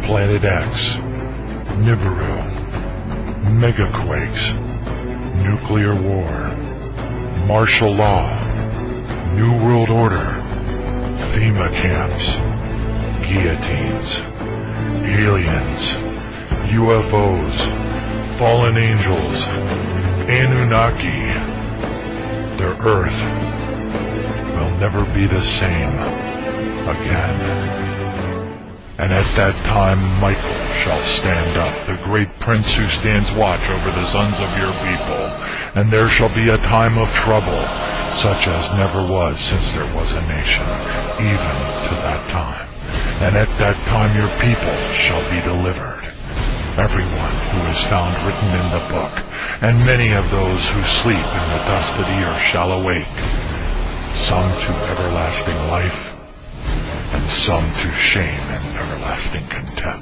Planet X, Nibiru, megaquakes, nuclear war, martial law, New World Order, FEMA camps, guillotines, aliens, UFOs, fallen angels, Anunnaki. Their Earth will never be the same again. And at that time Michael shall stand up, the great prince who stands watch over the sons of your people, and there shall be a time of trouble, such as never was since there was a nation, even to that time. And at that time your people shall be delivered, everyone who is found written in the book, and many of those who sleep in the dust of the earth shall awake, some to everlasting life, and some to shame and everlasting contempt.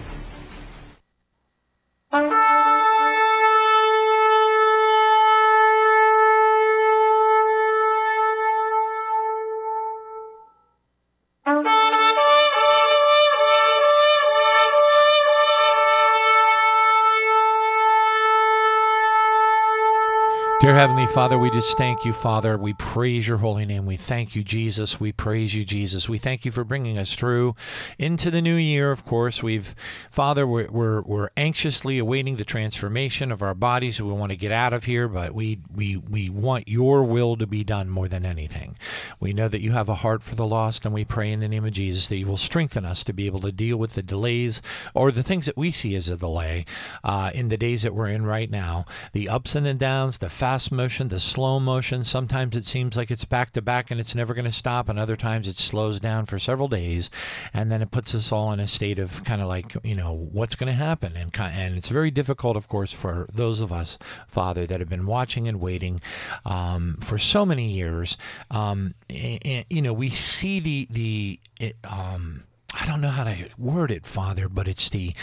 Dear Heavenly Father, we just thank you, Father. We praise your holy name. We thank you, Jesus. We praise you, Jesus. We thank you for bringing us through into the new year. Of course, Father, we're anxiously awaiting the transformation of our bodies. We want to get out of here, but we want your will to be done more than anything. We know that you have a heart for the lost, and we pray in the name of Jesus that you will strengthen us to be able to deal with the delays or the things that we see as a delay in the days that we're in right now, the ups and the downs, the fast motion, the slow motion. Sometimes it seems like it's back to back and it's never going to stop, and other times it slows down for several days, and then it puts us all in a state of kind of like, what's going to happen, and it's very difficult, of course, for those of us, Father, that have been watching and waiting for so many years. We see the I don't know how to word it, Father, but it's the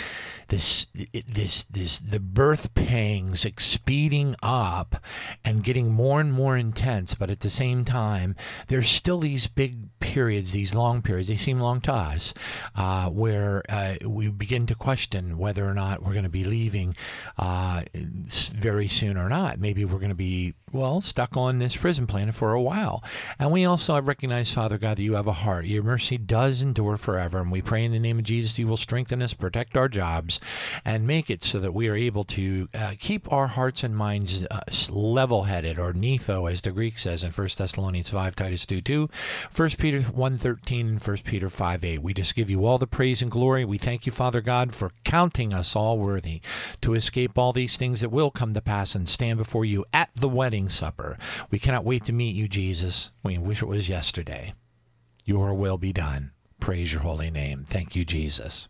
birth pangs speeding up and getting more and more intense, but at the same time, there's still these big periods, these long periods, they seem long to us, where we begin to question whether or not we're going to be leaving very soon or not. Maybe we're going to be, stuck on this prison planet for a while. And we also recognize, Father God, that you have a heart. Your mercy does endure forever, and we pray in the name of Jesus you will strengthen us, protect our jobs, and make it so that we are able to keep our hearts and minds level-headed, or nepho, as the Greek says in 1 Thessalonians 5, Titus 2:2, 1 Peter 1:13, and 1 Peter 5:8. We just give you all the praise and glory. We thank you, Father God, for counting us all worthy to escape all these things that will come to pass and stand before you at the wedding supper. We cannot wait to meet you, Jesus. We wish it was yesterday. Your will be done. Praise your holy name. Thank you, Jesus.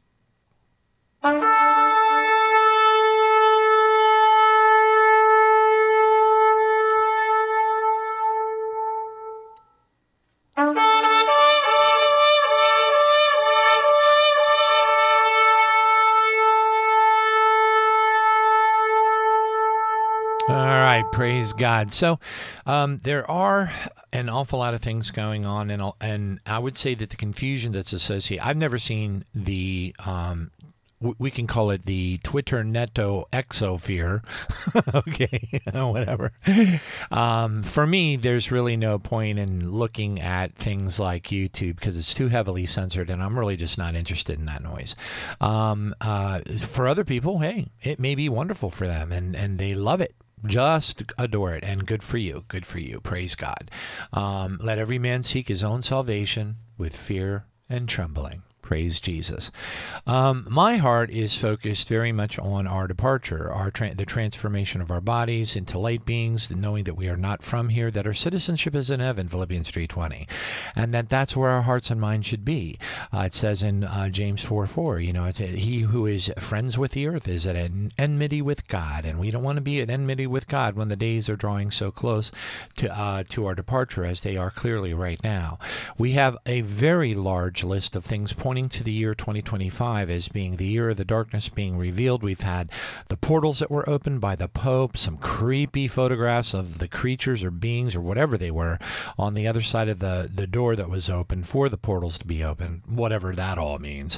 All right, praise God. So there are an awful lot of things going on, and I would say that the confusion that's associated, I've never seen the, we can call it the Twitter Neto exo-fear, okay, whatever. For me, there's really no point in looking at things like YouTube because it's too heavily censored, and I'm really just not interested in that noise. For other people, hey, it may be wonderful for them, and they love it. Just adore it, and good for you. Good for you. Praise God. Let every man seek his own salvation with fear and trembling. Praise Jesus. My heart is focused very much on our departure, the transformation of our bodies into light beings, knowing that we are not from here, that our citizenship is in heaven, Philippians 3:20, and that's where our hearts and minds should be. It says in James 4:4, he who is friends with the earth is at enmity with God, and we don't want to be at enmity with God when the days are drawing so close to our departure as they are clearly right now. We have a very large list of things pointing pointing to the year 2025 as being the year of the darkness being revealed. We've had the portals that were opened by the Pope, some creepy photographs of the creatures or beings or whatever they were on the other side of the door that was open for the portals to be open, whatever that all means.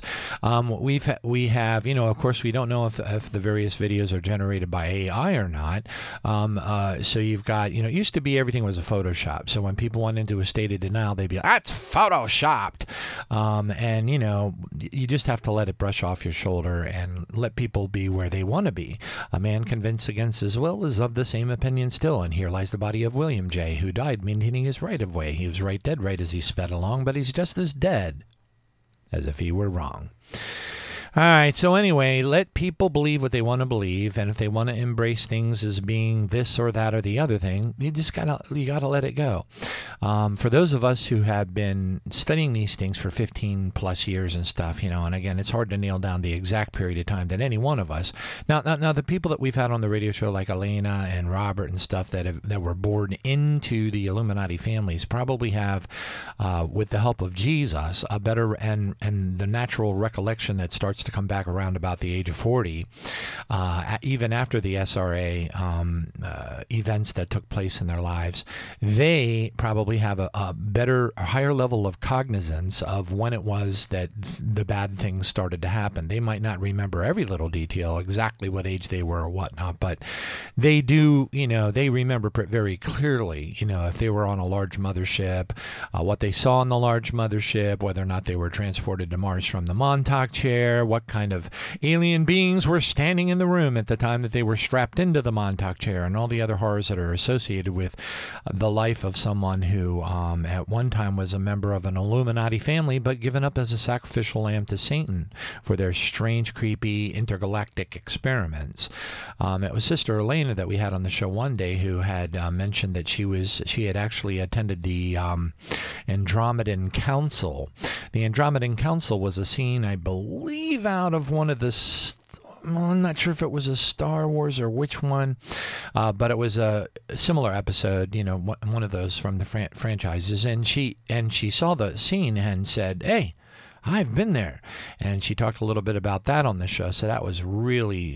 We have, of course, we don't know if the various videos are generated by AI or not. So you've got, it used to be everything was a Photoshop. So when people went into a state of denial, they'd be like, that's Photoshopped. And, you just have to let it brush off your shoulder and let people be where they want to be. A man convinced against his will is of the same opinion still. And here lies the body of William J., who died maintaining his right of way. He was right dead right as he sped along, but he's just as dead as if he were wrong. All right, so anyway, let people believe what they want to believe, and if they want to embrace things as being this or that or the other thing, you gotta let it go. For those of us who have been studying these things for 15 plus years and stuff, and again, it's hard to nail down the exact period of time that any one of us. Now, the people that we've had on the radio show, like Elena and Robert and stuff, that were born into the Illuminati families, probably have, with the help of Jesus, a better and the natural recollection that starts to come back around about the age of 40, even after the SRA events that took place in their lives. They probably have a higher level of cognizance of when it was that the bad things started to happen. They might not remember every little detail, exactly what age they were or whatnot, but they do, they remember very clearly, if they were on a large mothership, what they saw on the large mothership, whether or not they were transported to Mars from the Montauk chair, what kind of alien beings were standing in the room at the time that they were strapped into the Montauk chair, and all the other horrors that are associated with the life of someone who at one time was a member of an Illuminati family, but given up as a sacrificial lamb to Satan for their strange, creepy, intergalactic experiments. It was Sister Elena that we had on the show one day who had mentioned that she had actually attended the Andromedan Council. The Andromedan Council was a scene, I believe, out of one of the I'm not sure if it was a Star Wars or which one, but it was a similar episode, one of those from the franchises. And she saw the scene and said, "Hey, I've been there." And she talked a little bit about that on the show. So that was really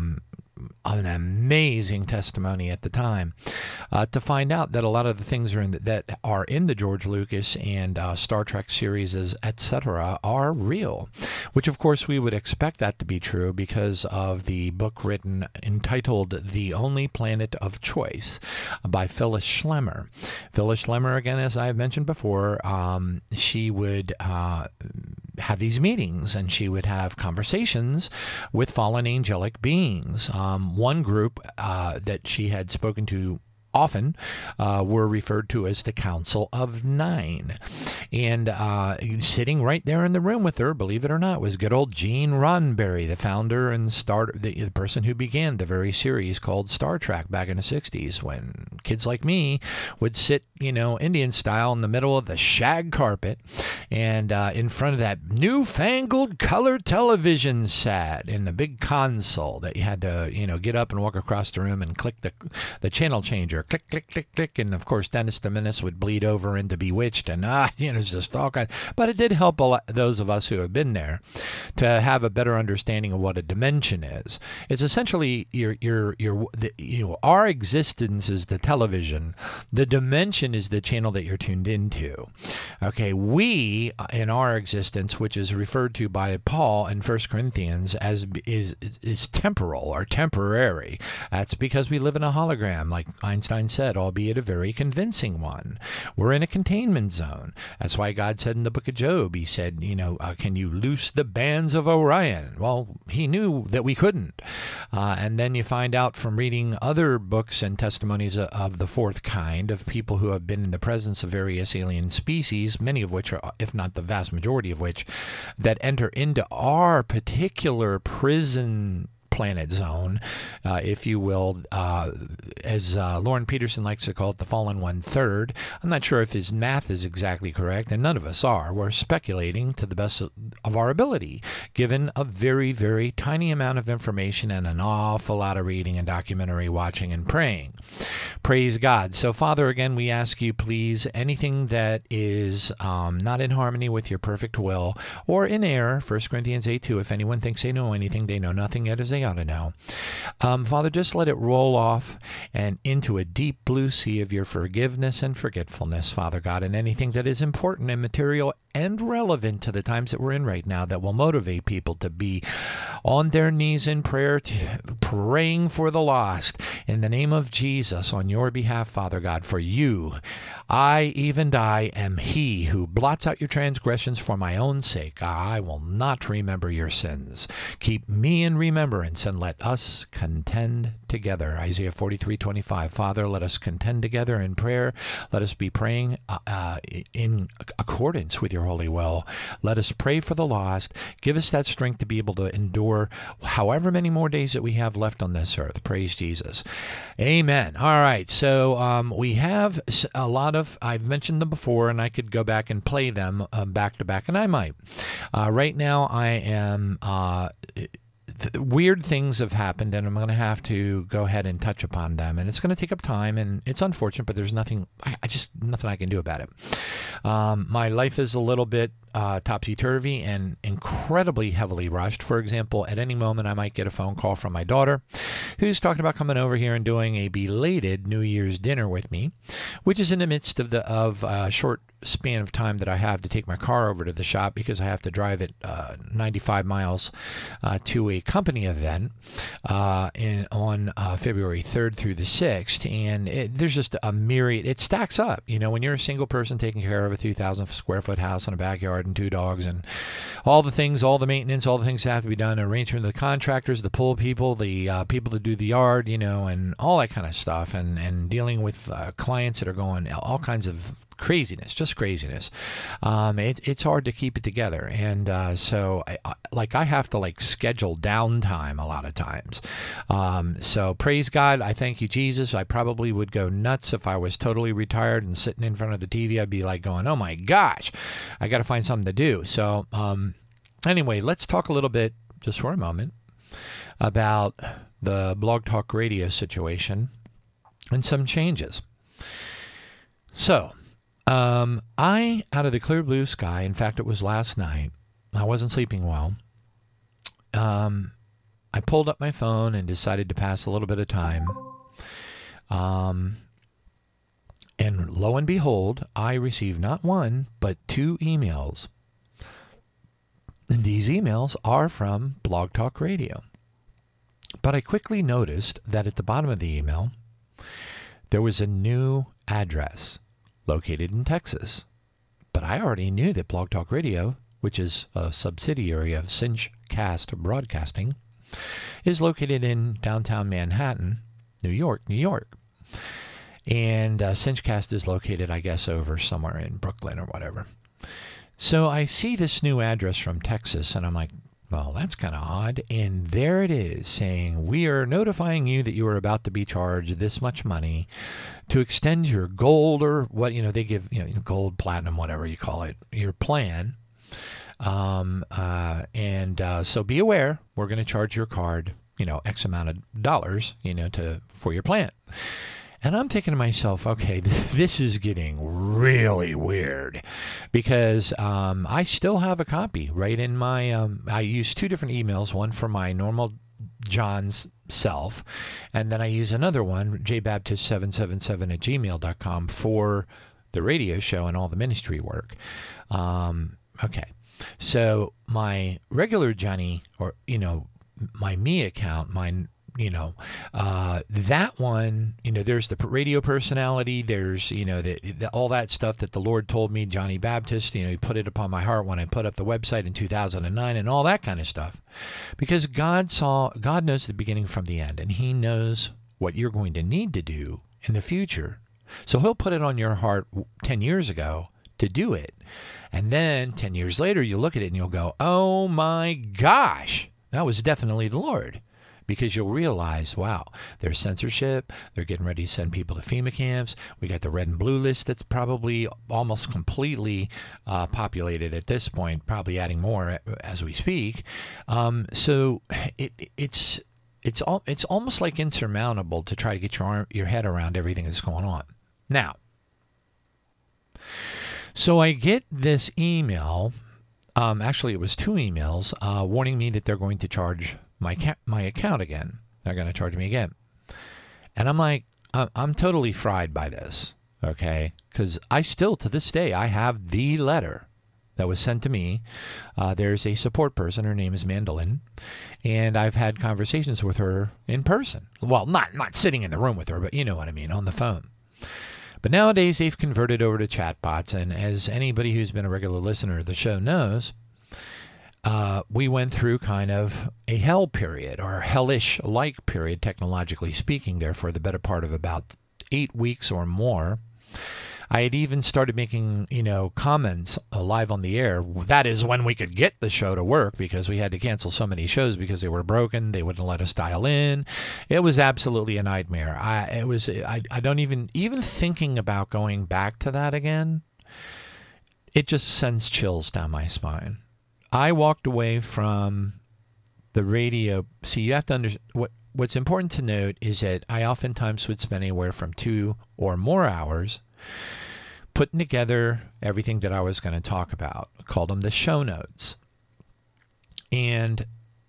an amazing testimony at the time, to find out that a lot of the things that are in the George Lucas and Star Trek series, etc., are real, which of course we would expect that to be true because of the book written entitled The Only Planet of Choice by Phyllis Schlemmer. Phyllis Schlemmer, again, as I've mentioned before, she would have these meetings and she would have conversations with fallen angelic beings. One group that she had spoken to often were referred to as the Council of Nine. And sitting right there in the room with her, believe it or not, was good old Gene Roddenberry, the founder and the person who began the very series called Star Trek back in the 60s, when kids like me would sit, Indian style in the middle of the shag carpet and in front of that newfangled color television set in the big console that you had to, get up and walk across the room and click the channel changer. Click, click, click, click. And of course, Dennis the Menace would bleed over into Bewitched and, it's just all kinds. But it did help those of us who have been there to have a better understanding of what a dimension is. It's essentially our existence is the television. The dimension is the channel that you're tuned into. Okay, we in our existence, which is referred to by Paul in 1 Corinthians as is temporal or temporary. That's because we live in a hologram, like Einstein said, albeit a very convincing one. We're in a containment zone. That's why God said in the book of Job, he said, can you loose the bands of Orion? Well, he knew that we couldn't. And then you find out from reading other books and testimonies of the fourth kind, of people who have been in the presence of various alien species, many of which are, if not the vast majority of which, that enter into our particular prison planet zone, if you will, as Lauren Peterson likes to call it, the fallen 1/3. I'm not sure if his math is exactly correct, and none of us are. We're speculating to the best of our ability, given a very, very tiny amount of information and an awful lot of reading and documentary watching and praying. Praise God. So, Father, again, we ask you, please, anything that is not in harmony with your perfect will or in error, 1 Corinthians 8:2, if anyone thinks they know anything, they know nothing yet as they ought to know. Father, just let it roll off and into a deep blue sea of your forgiveness and forgetfulness, Father God, and anything that is important and material and relevant to the times that we're in right now that will motivate people to be on their knees in prayer, praying for the lost. In the name of Jesus, on your behalf, Father God, for you, I am he who blots out your transgressions for my own sake. I will not remember your sins. Keep me in remembrance and let us contend together. Isaiah 43:25. Father, let us contend together in prayer. Let us be praying in accordance with your holy will. Let us pray for the lost. Give us that strength to be able to endure however many more days that we have left on this earth. Praise Jesus. Amen. All right. So we have a lot of, I've mentioned them before, and I could go back and play them back to back, and I might. Right now I am... weird things have happened, and I'm going to have to go ahead and touch upon them, and it's going to take up time, and it's unfortunate, but there's nothing nothing I can do about it. My life is a little bit topsy-turvy and incredibly heavily rushed. For example, at any moment I might get a phone call from my daughter who's talking about coming over here and doing a belated New Year's dinner with me, which is in the midst of a short span of time that I have to take my car over to the shop because I have to drive it 95 miles to a company event on February 3rd through the 6th. And there's just a myriad. It stacks up. You know, when you're a single person taking care of a 2,000 square foot house and a backyard and 2 dogs and all the things, all the maintenance, all the things that have to be done, arrangement of the contractors, the pool people, the people that do the yard, you know, and all that kind of stuff, and dealing with clients that are going all kinds of craziness, just craziness. It's hard to keep it together. And so I have to schedule downtime a lot of times. So praise God. I thank you, Jesus. I probably would go nuts if I was totally retired and sitting in front of the TV. I'd be going, oh my gosh, I got to find something to do. So anyway, let's talk a little bit just for a moment about the Blog Talk Radio situation and some changes. So, I, out of the clear blue sky, in fact, it was last night, I wasn't sleeping well. I pulled up my phone and decided to pass a little bit of time. And lo and behold, I received not one, but 2 emails. And these emails are from Blog Talk Radio. But I quickly noticed that at the bottom of the email, there was a new address located in Texas. But I already knew that Blog Talk Radio, which is a subsidiary of Cinchcast Broadcasting, is located in downtown Manhattan, New York. And Cinchcast is located, I guess, over somewhere in Brooklyn or whatever. So I see this new address from Texas, and I'm like, well, that's kind of odd. And there it is saying, we are notifying you that you are about to be charged this much money to extend your gold or what, they give, gold, platinum, whatever you call it, your plan. So be aware, we're going to charge your card, X amount of dollars, for your plan. And I'm thinking to myself, okay, this is getting really weird because I still have a copy right in my, I use 2 different emails, one for my normal John's self, and then I use another one, jbaptist777@gmail.com, for the radio show and all the ministry work. Okay, so my regular Johnny, or, my me account, that one, there's the radio personality, there's, all that stuff that the Lord told me, Johnny Baptist, he put it upon my heart when I put up the website in 2009 and all that kind of stuff. Because God knows the beginning from the end, and he knows what you're going to need to do in the future. So he'll put it on your heart 10 years ago to do it. And then 10 years later, you'll look at it and you'll go, oh my gosh, that was definitely the Lord. Because you'll realize, wow, there's censorship. They're getting ready to send people to FEMA camps. We got the red and blue list that's probably almost completely populated at this point, probably adding more as we speak. So it's it's almost like insurmountable to try to get your head around everything that's going on. Now, so I get this email. Actually, it was 2 emails warning me that they're going to charge my account again. They're going to charge me again. And I'm like, I'm totally fried by this, okay? Because I still, to this day, I have the letter that was sent to me. There's a support person. Her name is Mandolin. And I've had conversations with her in person. Well, not sitting in the room with her, but you know what I mean, on the phone. But nowadays, they've converted over to chatbots, and as anybody who's been a regular listener of the show knows, we went through kind of a hell period, or hellish-like period, technologically speaking, there for the better part of about 8 weeks or more. I had even started making, comments live on the air. That is when we could get the show to work, because we had to cancel so many shows because they were broken. They wouldn't let us dial in. It was absolutely a nightmare. I don't even thinking about going back to that again. It just sends chills down my spine. I walked away from the radio. See, you have to understand what's important to note is that I oftentimes would spend anywhere from 2 or more hours putting together everything that I was going to talk about. I called them the show notes. And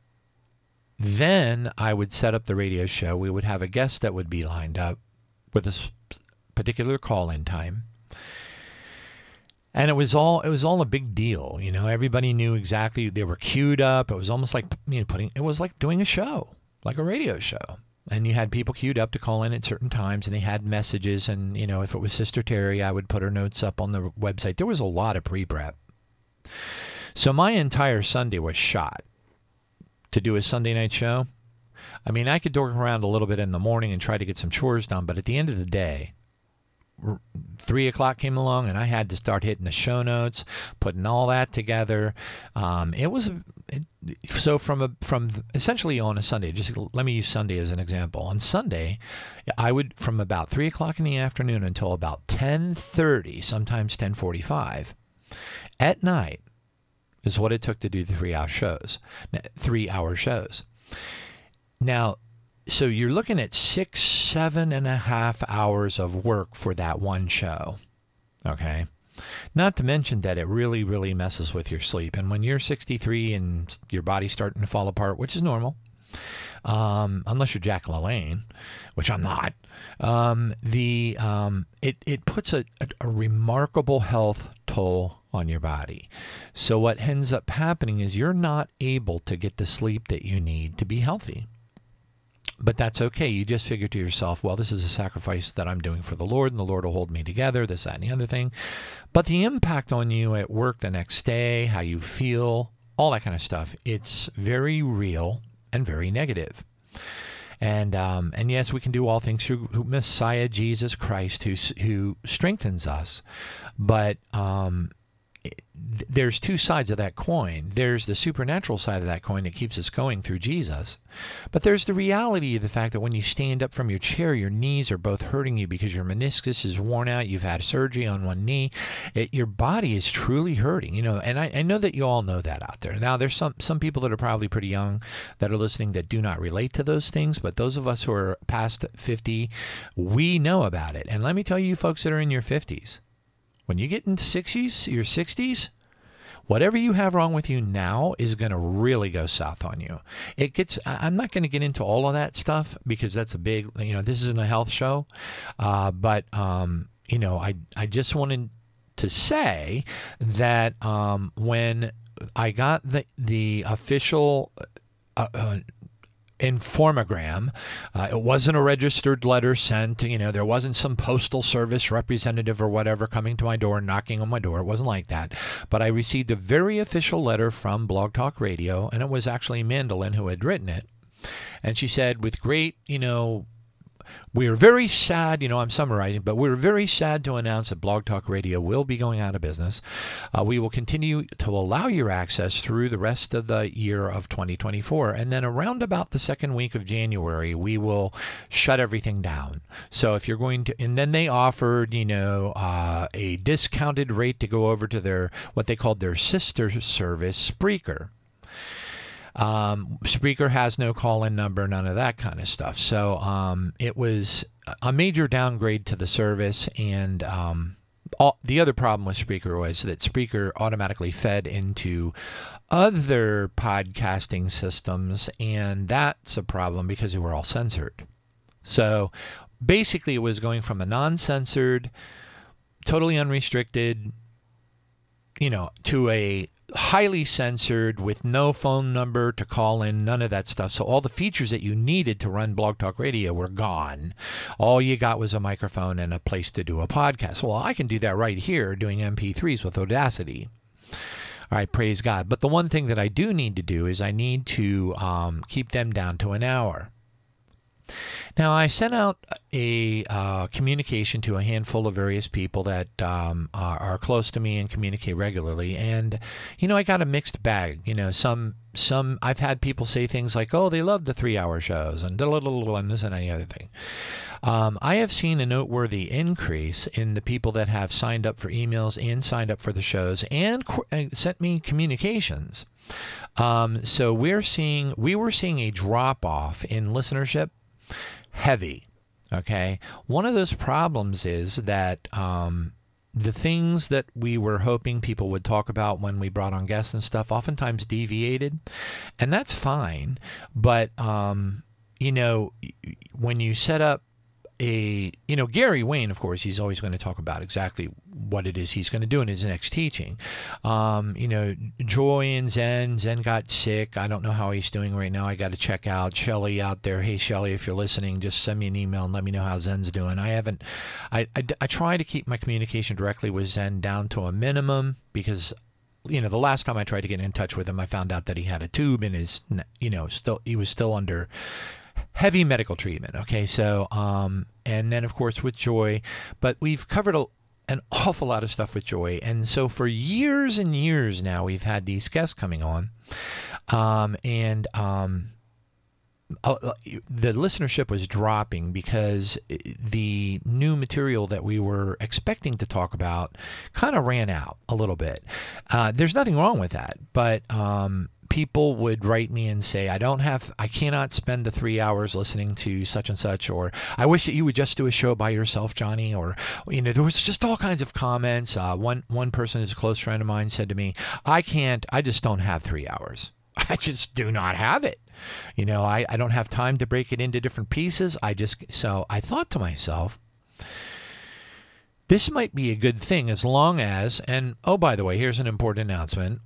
then I would set up the radio show. We would have a guest that would be lined up with a particular call-in time. And it was all a big deal. Everybody knew exactly. They were queued up. It was almost like, it was like doing a show, like a radio show. And you had people queued up to call in at certain times, and they had messages. And, if it was Sister Terry, I would put her notes up on the website. There was a lot of pre-prep. So my entire Sunday was shot to do a Sunday night show. I mean, I could dork around a little bit in the morning and try to get some chores done, but at the end of the day, 3 o'clock came along, and I had to start hitting the show notes, putting all that together. So from essentially on a Sunday, just let me use Sunday as an example. On Sunday, I would, from about 3 o'clock in the afternoon until about 10:30, sometimes 10:45 at night, is what it took to do the 3-hour shows. 3-hour shows. Now, so you're looking at 7.5 hours of work for that one show, okay? Not to mention that it really, really messes with your sleep. And when you're 63 and your body's starting to fall apart, which is normal, unless you're Jack LaLanne, which I'm not, it puts a remarkable health toll on your body. So what ends up happening is you're not able to get the sleep that you need to be healthy. But that's okay. You just figure to yourself, well, this is a sacrifice that I'm doing for the Lord, and the Lord will hold me together, this, that, and the other thing. But the impact on you at work the next day, how you feel, all that kind of stuff, it's very real and very negative. And yes, we can do all things through Messiah Jesus Christ, who strengthens us. But there's 2 sides of that coin. There's the supernatural side of that coin that keeps us going through Jesus. But there's the reality of the fact that when you stand up from your chair, your knees are both hurting you because your meniscus is worn out. You've had surgery on one knee. Your body is truly hurting, and I know that you all know that out there. Now, there's some people that are probably pretty young that are listening that do not relate to those things, but those of us who are past 50, we know about it. And let me tell you folks that are in your 50s, when you get into your 60s, whatever you have wrong with you now is going to really go south on you. I'm not going to get into all of that stuff because that's a big, this isn't a health show. But I just wanted to say that when I got the official Informagram. It wasn't a registered letter sent. There wasn't some postal service representative or whatever coming to my door, knocking on my door. It wasn't like that. But I received a very official letter from Blog Talk Radio, and it was actually Mandolin who had written it. And she said, with great, we are very sad, I'm summarizing, but we're very sad to announce that Blog Talk Radio will be going out of business. We will continue to allow your access through the rest of the year of 2024. And then around about the second week of January, we will shut everything down. So if you're going to, and then they offered, a discounted rate to go over to what they called their sister service, Spreaker. Spreaker has no call-in number, none of that kind of stuff. So it was a major downgrade to the service, and the other problem with Spreaker was that Spreaker automatically fed into other podcasting systems, and that's a problem because they were all censored. So basically it was going from a non-censored, totally unrestricted, to a highly censored with no phone number to call in, none of that stuff. So all the features that you needed to run Blog Talk Radio were gone. All you got was a microphone and a place to do a podcast. Well, I can do that right here doing MP3s with Audacity. All right, praise God. But the one thing that I do need to do is I need to keep them down to an hour. Now, I sent out a communication to a handful of various people that are close to me and communicate regularly, and I got a mixed bag. Some I've had people say things like, "Oh, they love the 3-hour shows," and this and any other thing. I have seen a noteworthy increase in the people that have signed up for emails and signed up for the shows and sent me communications. So we were seeing a drop off in listenership. Heavy. Okay. One of those problems is that the things that we were hoping people would talk about when we brought on guests and stuff oftentimes deviated, and that's fine. But when you set up Gary Wayne, of course, he's always going to talk about exactly what it is he's going to do in his next teaching. Joy and Zen got sick. I don't know how he's doing right now. I got to check out Shelly out there. Hey, Shelly, if you're listening, just send me an email and let me know how Zen's doing. I try to keep my communication directly with Zen down to a minimum because the last time I tried to get in touch with him, I found out that he had a tube in his, he was still under heavy medical treatment. Okay. So, and then of course with Joy, but we've covered an awful lot of stuff with Joy. And so for years and years now, we've had these guests coming on, the listenership was dropping because the new material that we were expecting to talk about kind of ran out a little bit. There's nothing wrong with that, but, people would write me and say, I cannot spend the 3 hours listening to such and such, or I wish that you would just do a show by yourself, Johnny, or, there was just all kinds of comments. One person who's a close friend of mine said to me, I just don't have 3 hours. I just do not have it. I don't have time to break it into different pieces. So I thought to myself, this might be a good thing as long as, and oh, by the way, here's an important announcement.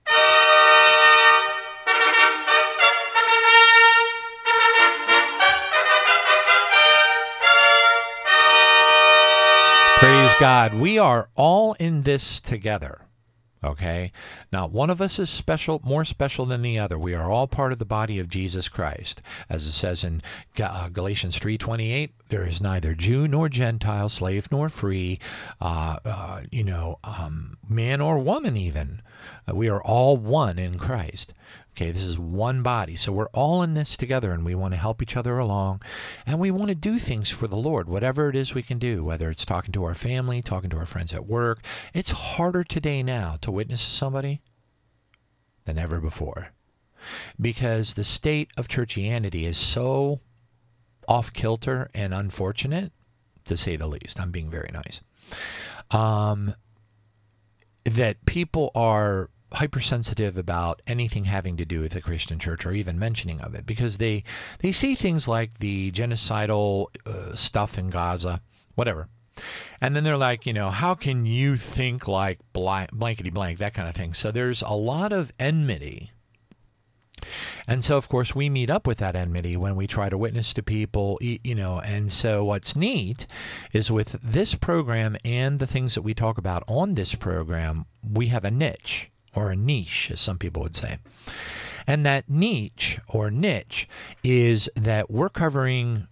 Praise God. We are all in this together. Okay? Not one of us is more special than the other. We are all part of the body of Jesus Christ. As it says in Galatians 3:28, there is neither Jew nor Gentile, slave nor free, man or woman even. We are all one in Christ. Okay, this is one body. So we're all in this together, and we want to help each other along, and we want to do things for the Lord, whatever it is we can do, whether it's talking to our family, talking to our friends at work. It's harder today now to witness to somebody than ever before because the state of churchianity is so off-kilter and unfortunate, to say the least. I'm being very nice. That people are hypersensitive about anything having to do with the Christian church or even mentioning of it because they see things like the genocidal stuff in Gaza, whatever. And then they're like, how can you think like blankety blank, that kind of thing. So there's a lot of enmity. And so, of course, we meet up with that enmity when we try to witness to people, and so what's neat is with this program and the things that we talk about on this program, we have a niche. Or a niche, as some people would say. And that niche is that we're covering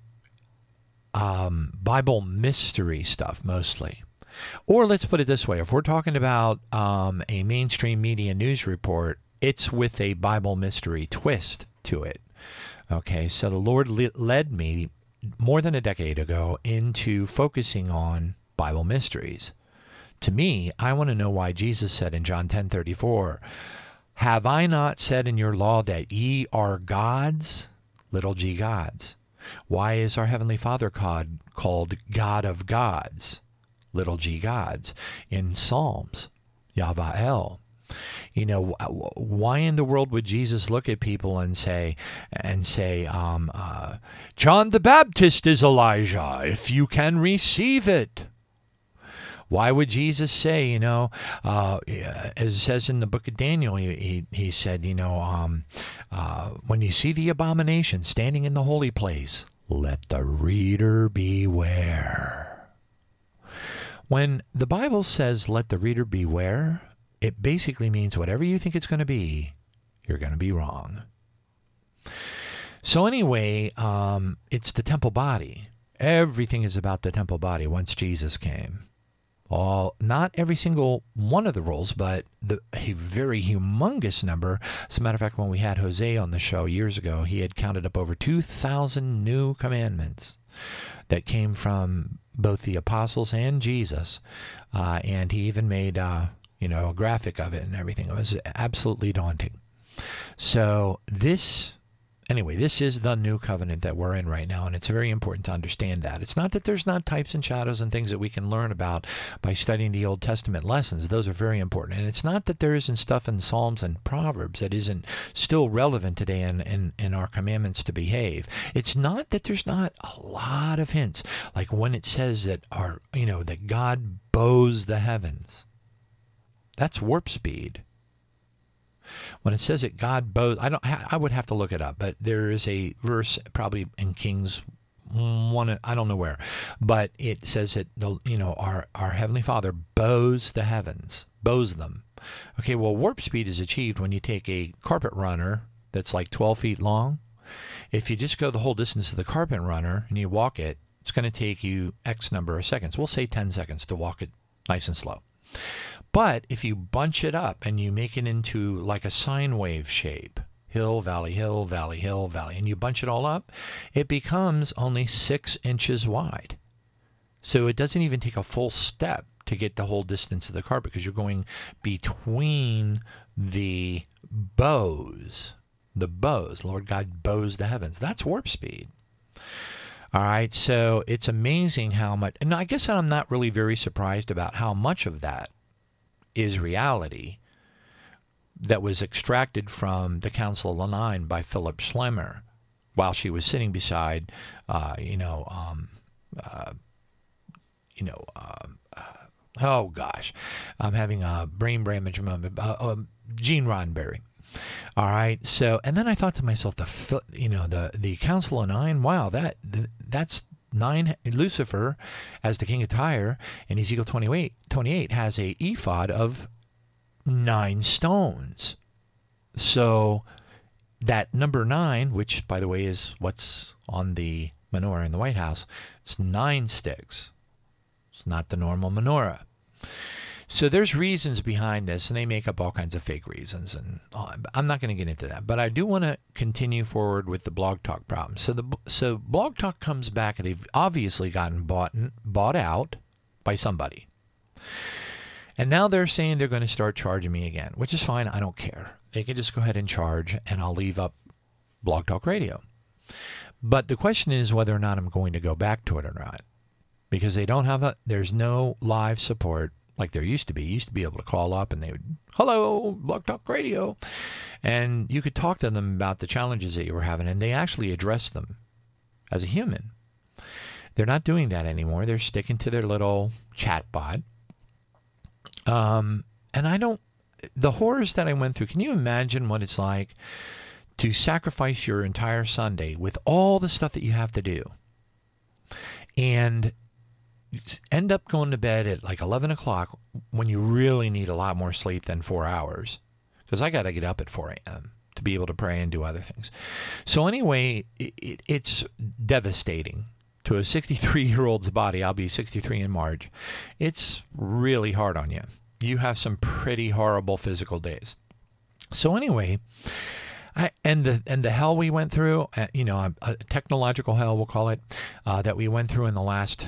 Bible mystery stuff mostly. Or let's put it this way. If we're talking about a mainstream media news report, it's with a Bible mystery twist to it. Okay, so the Lord led me more than a decade ago into focusing on Bible mysteries. To me, I want to know why Jesus said in John 10:34, Have I not said in your law that ye are gods? Little g gods. Why is our Heavenly Father called God of gods? Little g gods. In Psalms, Yahvael. You know, why in the world would Jesus look at people and say, John the Baptist is Elijah, if you can receive it? Why would Jesus say, as it says in the book of Daniel, he said, when you see the abomination standing in the holy place, let the reader beware. When the Bible says, let the reader beware, it basically means whatever you think it's going to be, you're going to be wrong. So anyway, it's the temple body. Everything is about the temple body once Jesus came. Not every single one of the rules, but a very humongous number. As a matter of fact, when we had Jose on the show years ago, he had counted up over 2,000 new commandments that came from both the apostles and Jesus. And he even made a graphic of it and everything. It was absolutely daunting. So this is the new covenant that we're in right now, and it's very important to understand that. It's not that there's not types and shadows and things that we can learn about by studying the Old Testament lessons. Those are very important. And it's not that there isn't stuff in Psalms and Proverbs that isn't still relevant today in our commandments to behave. It's not that there's not a lot of hints, like when it says that that God bows the heavens. That's warp speed. When it says that God bows, I would have to look it up, but there is a verse probably in Kings 1, I don't know where, but it says that our Heavenly Father bows the heavens, bows them. Okay, well, warp speed is achieved when you take a carpet runner that's like 12 feet long. If you just go the whole distance of the carpet runner and you walk it, it's going to take you X number of seconds. We'll say 10 seconds to walk it nice and slow. But if you bunch it up and you make it into like a sine wave shape, hill, valley, hill, valley, hill, valley, and you bunch it all up, it becomes only 6 inches wide. So it doesn't even take a full step to get the whole distance of the carpet because you're going between the bows. The bows. Lord God bows the heavens. That's warp speed. All right, so it's amazing how much, and I guess I'm not really very surprised about how much of that is reality that was extracted from the Council of the Nine by Philip Schlemmer while she was sitting beside, oh gosh, I'm having a brain damage moment. Gene Roddenberry. All right, so and then I thought to myself, the Council of Nine. Wow, that's 9. Lucifer, as the king of Tyre, in Ezekiel 28 has a ephod of 9 stones. So that number 9, which by the way is what's on the menorah in the White House, it's 9 sticks. It's not the normal menorah. So there's reasons behind this, and they make up all kinds of fake reasons, and I'm not going to get into that. But I do want to continue forward with the Blog Talk problem. So Blog Talk comes back, and they've obviously gotten bought out by somebody. And now they're saying they're going to start charging me again, which is fine. I don't care. They can just go ahead and charge, and I'll leave up Blog Talk Radio. But the question is whether or not I'm going to go back to it or not, because there's no live support like there used to be. You used to be able to call up and they would, hello, Blog Talk Radio. And you could talk to them about the challenges that you were having, and they actually addressed them as a human. They're not doing that anymore. They're sticking to their little chat bot. And the horrors that I went through, can you imagine what it's like to sacrifice your entire Sunday with all the stuff that you have to do and end up going to bed at like 11 o'clock when you really need a lot more sleep than 4 hours? Because I got to get up at 4 a.m. to be able to pray and do other things. So anyway, it's devastating to a 63-year-old's body. I'll be 63 in March. It's really hard on you. You have some pretty horrible physical days. So anyway, and the hell we went through, a technological hell, we'll call it, that we went through in the last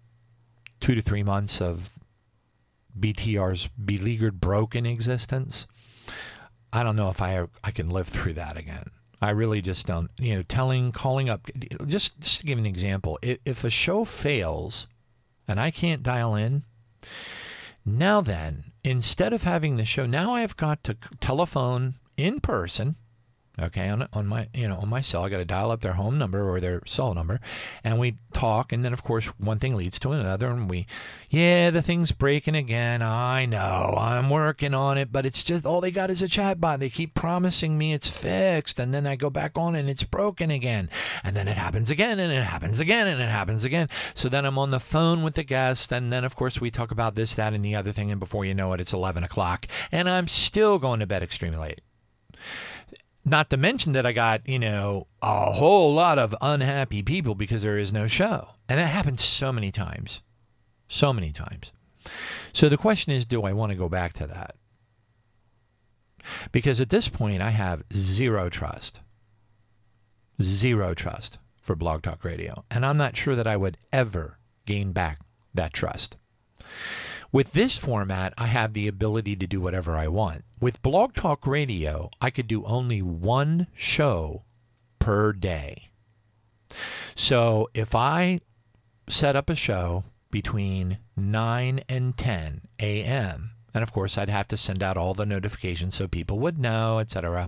2 to 3 months of BTR's beleaguered, broken existence. I don't know if I can live through that again. I really just don't. Calling up. Just to give an example, if a show fails, and I can't dial in, now then, instead of having the show, now I've got to telephone in person. Okay, on my cell, I got to dial up their home number or their cell number, and we talk, and then of course one thing leads to another, and the thing's breaking again. I know, I'm working on it, but it's just all they got is a chat bot. They keep promising me it's fixed, and then I go back on and it's broken again, and then it happens again, and it happens again, and it happens again. So then I'm on the phone with the guest, and then of course we talk about this, that, and the other thing, and before you know it, it's 11 o'clock, and I'm still going to bed extremely late. Not to mention that I got, a whole lot of unhappy people because there is no show. And that happens so many times. So many times. So the question is, do I want to go back to that? Because at this point, I have zero trust. Zero trust for Blog Talk Radio. And I'm not sure that I would ever gain back that trust. With this format, I have the ability to do whatever I want. With Blog Talk Radio, I could do only one show per day. So if I set up a show between 9 and 10 a.m., and of course I'd have to send out all the notifications so people would know, etc.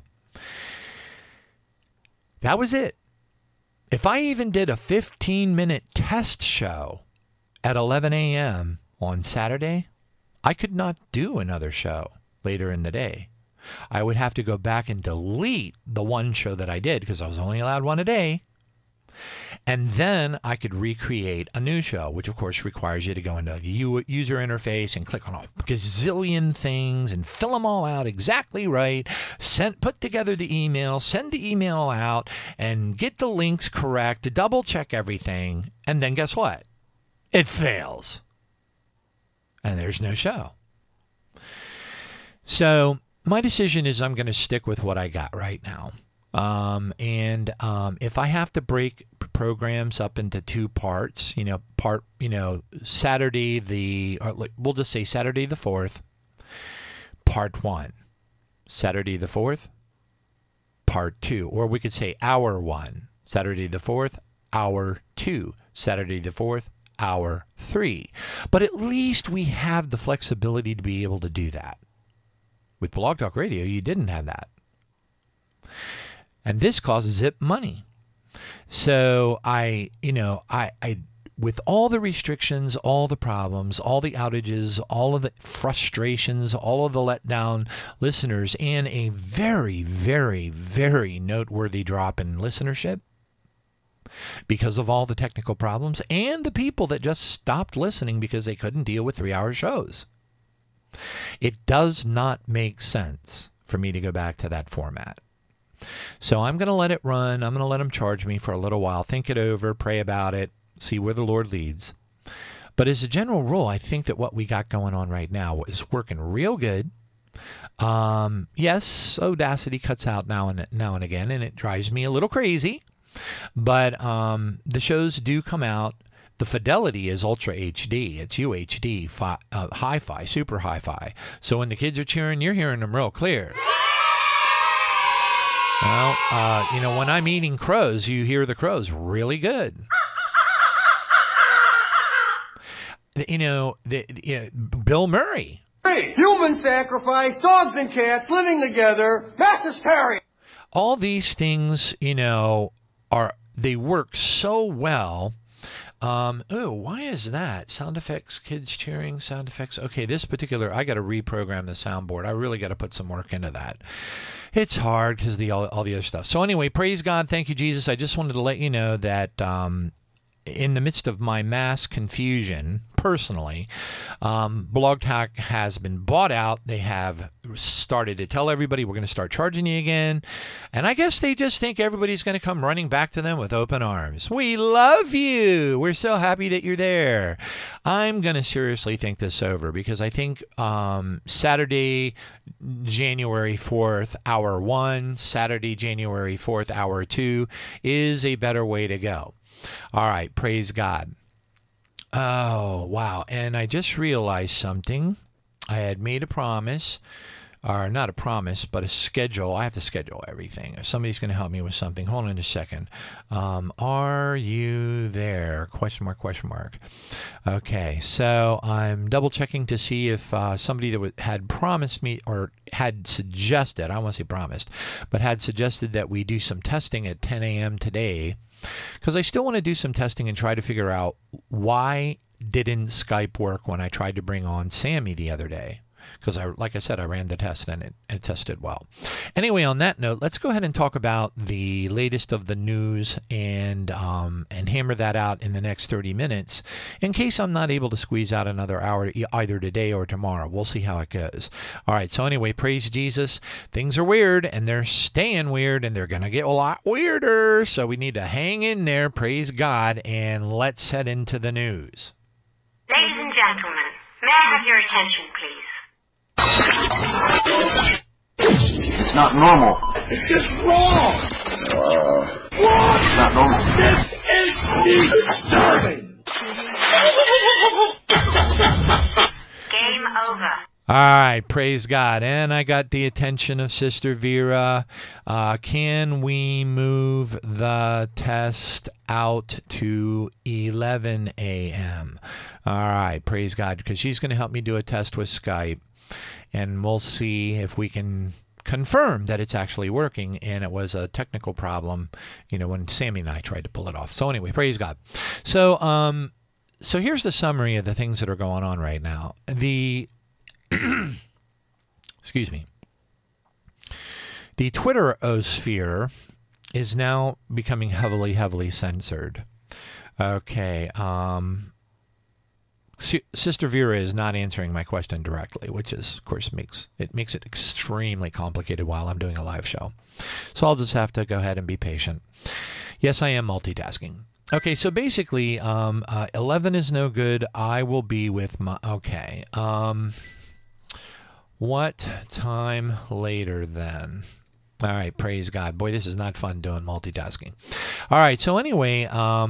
That was it. If I even did a 15-minute test show at 11 a.m., on Saturday, I could not do another show later in the day. I would have to go back and delete the one show that I did because I was only allowed one a day. And then I could recreate a new show, which of course requires you to go into the user interface and click on a gazillion things and fill them all out exactly right, put together the email, send the email out, and get the links correct to double check everything. And then guess what? It fails. And there's no show. So my decision is I'm going to stick with what I got right now. If I have to break programs up into two parts, Saturday we'll just say Saturday the 4th, part 1. Saturday the 4th, part 2. Or we could say hour 1. Saturday the 4th, hour 2. Saturday the 4th, hour 3. But at least we have the flexibility to be able to do that. With Blog Talk Radio, you didn't have that. And this causes it money. So I with all the restrictions, all the problems, all the outages, all of the frustrations, all of the letdown listeners, and a very, very, very noteworthy drop in listenership, because of all the technical problems and the people that just stopped listening because they couldn't deal with 3-hour shows. It does not make sense for me to go back to that format. So I'm going to let it run. I'm going to let them charge me for a little while, think it over, pray about it, see where the Lord leads. But as a general rule, I think that what we got going on right now is working real good. Yes, Audacity cuts out now and again, and it drives me a little crazy. But the shows do come out. The fidelity is Ultra HD. It's UHD, hi-fi, super hi-fi. So when the kids are cheering, you're hearing them real clear. Well, when I'm eating crows, you hear the crows really good. Bill Murray. Human sacrifice, dogs and cats living together, mass hysteria. All these things, they work so well. Why is that? Sound effects, kids cheering, sound effects. Okay, this particular, I got to reprogram the soundboard. I really got to put some work into that. It's hard because all the other stuff. So anyway, praise God. Thank you, Jesus. I just wanted to let you know that in the midst of my mass confusion, personally, Blog Talk has been bought out. They have started to tell everybody we're going to start charging you again. And I guess they just think everybody's going to come running back to them with open arms. We love you. We're so happy that you're there. I'm going to seriously think this over because I think Saturday, January 4th, hour 1, Saturday, January 4th, hour 2 is a better way to go. All right, praise God. Oh, wow. And I just realized something. I had made a promise or not a promise, but a schedule. I have to schedule everything. If somebody's going to help me with something, hold on a second. Are you there? Question mark, question mark. Okay, so I'm double checking to see if somebody that had promised me or had suggested, I don't want to say promised, but had suggested that we do some testing at 10 a.m. today, because I still want to do some testing and try to figure out why didn't Skype work when I tried to bring on Sammy the other day. Because, like I said, I ran the test and it tested well. Anyway, on that note, let's go ahead and talk about the latest of the news and hammer that out in the next 30 minutes in case I'm not able to squeeze out another hour either today or tomorrow. We'll see how it goes. All right, so anyway, praise Jesus. Things are weird, and they're staying weird, and they're going to get a lot weirder. So we need to hang in there, praise God, and let's head into the news. Ladies and gentlemen, may I have your attention, please? It's not normal. It's just wrong! Wrong! It's not normal. This is disturbing! Game over. All right, praise God. And I got the attention of Sister Vera. Can we move the test out to 11 a.m.? All right, praise God, because she's going to help me do a test with Skype. And we'll see if we can confirm that it's actually working and it was a technical problem, when Sammy and I tried to pull it off. So anyway, praise God. So here's the summary of the things that are going on right now. Excuse me. The Twitter-osphere is now becoming heavily censored. Okay, Sister Vera is not answering my question directly, which is, of course, makes it extremely complicated while I'm doing a live show. So I'll just have to go ahead and be patient. Yes, I am multitasking. Okay, so basically, 11 is no good. I will be with my... Okay. What time later then? All right, praise God. Boy, this is not fun doing multitasking. All right, so anyway...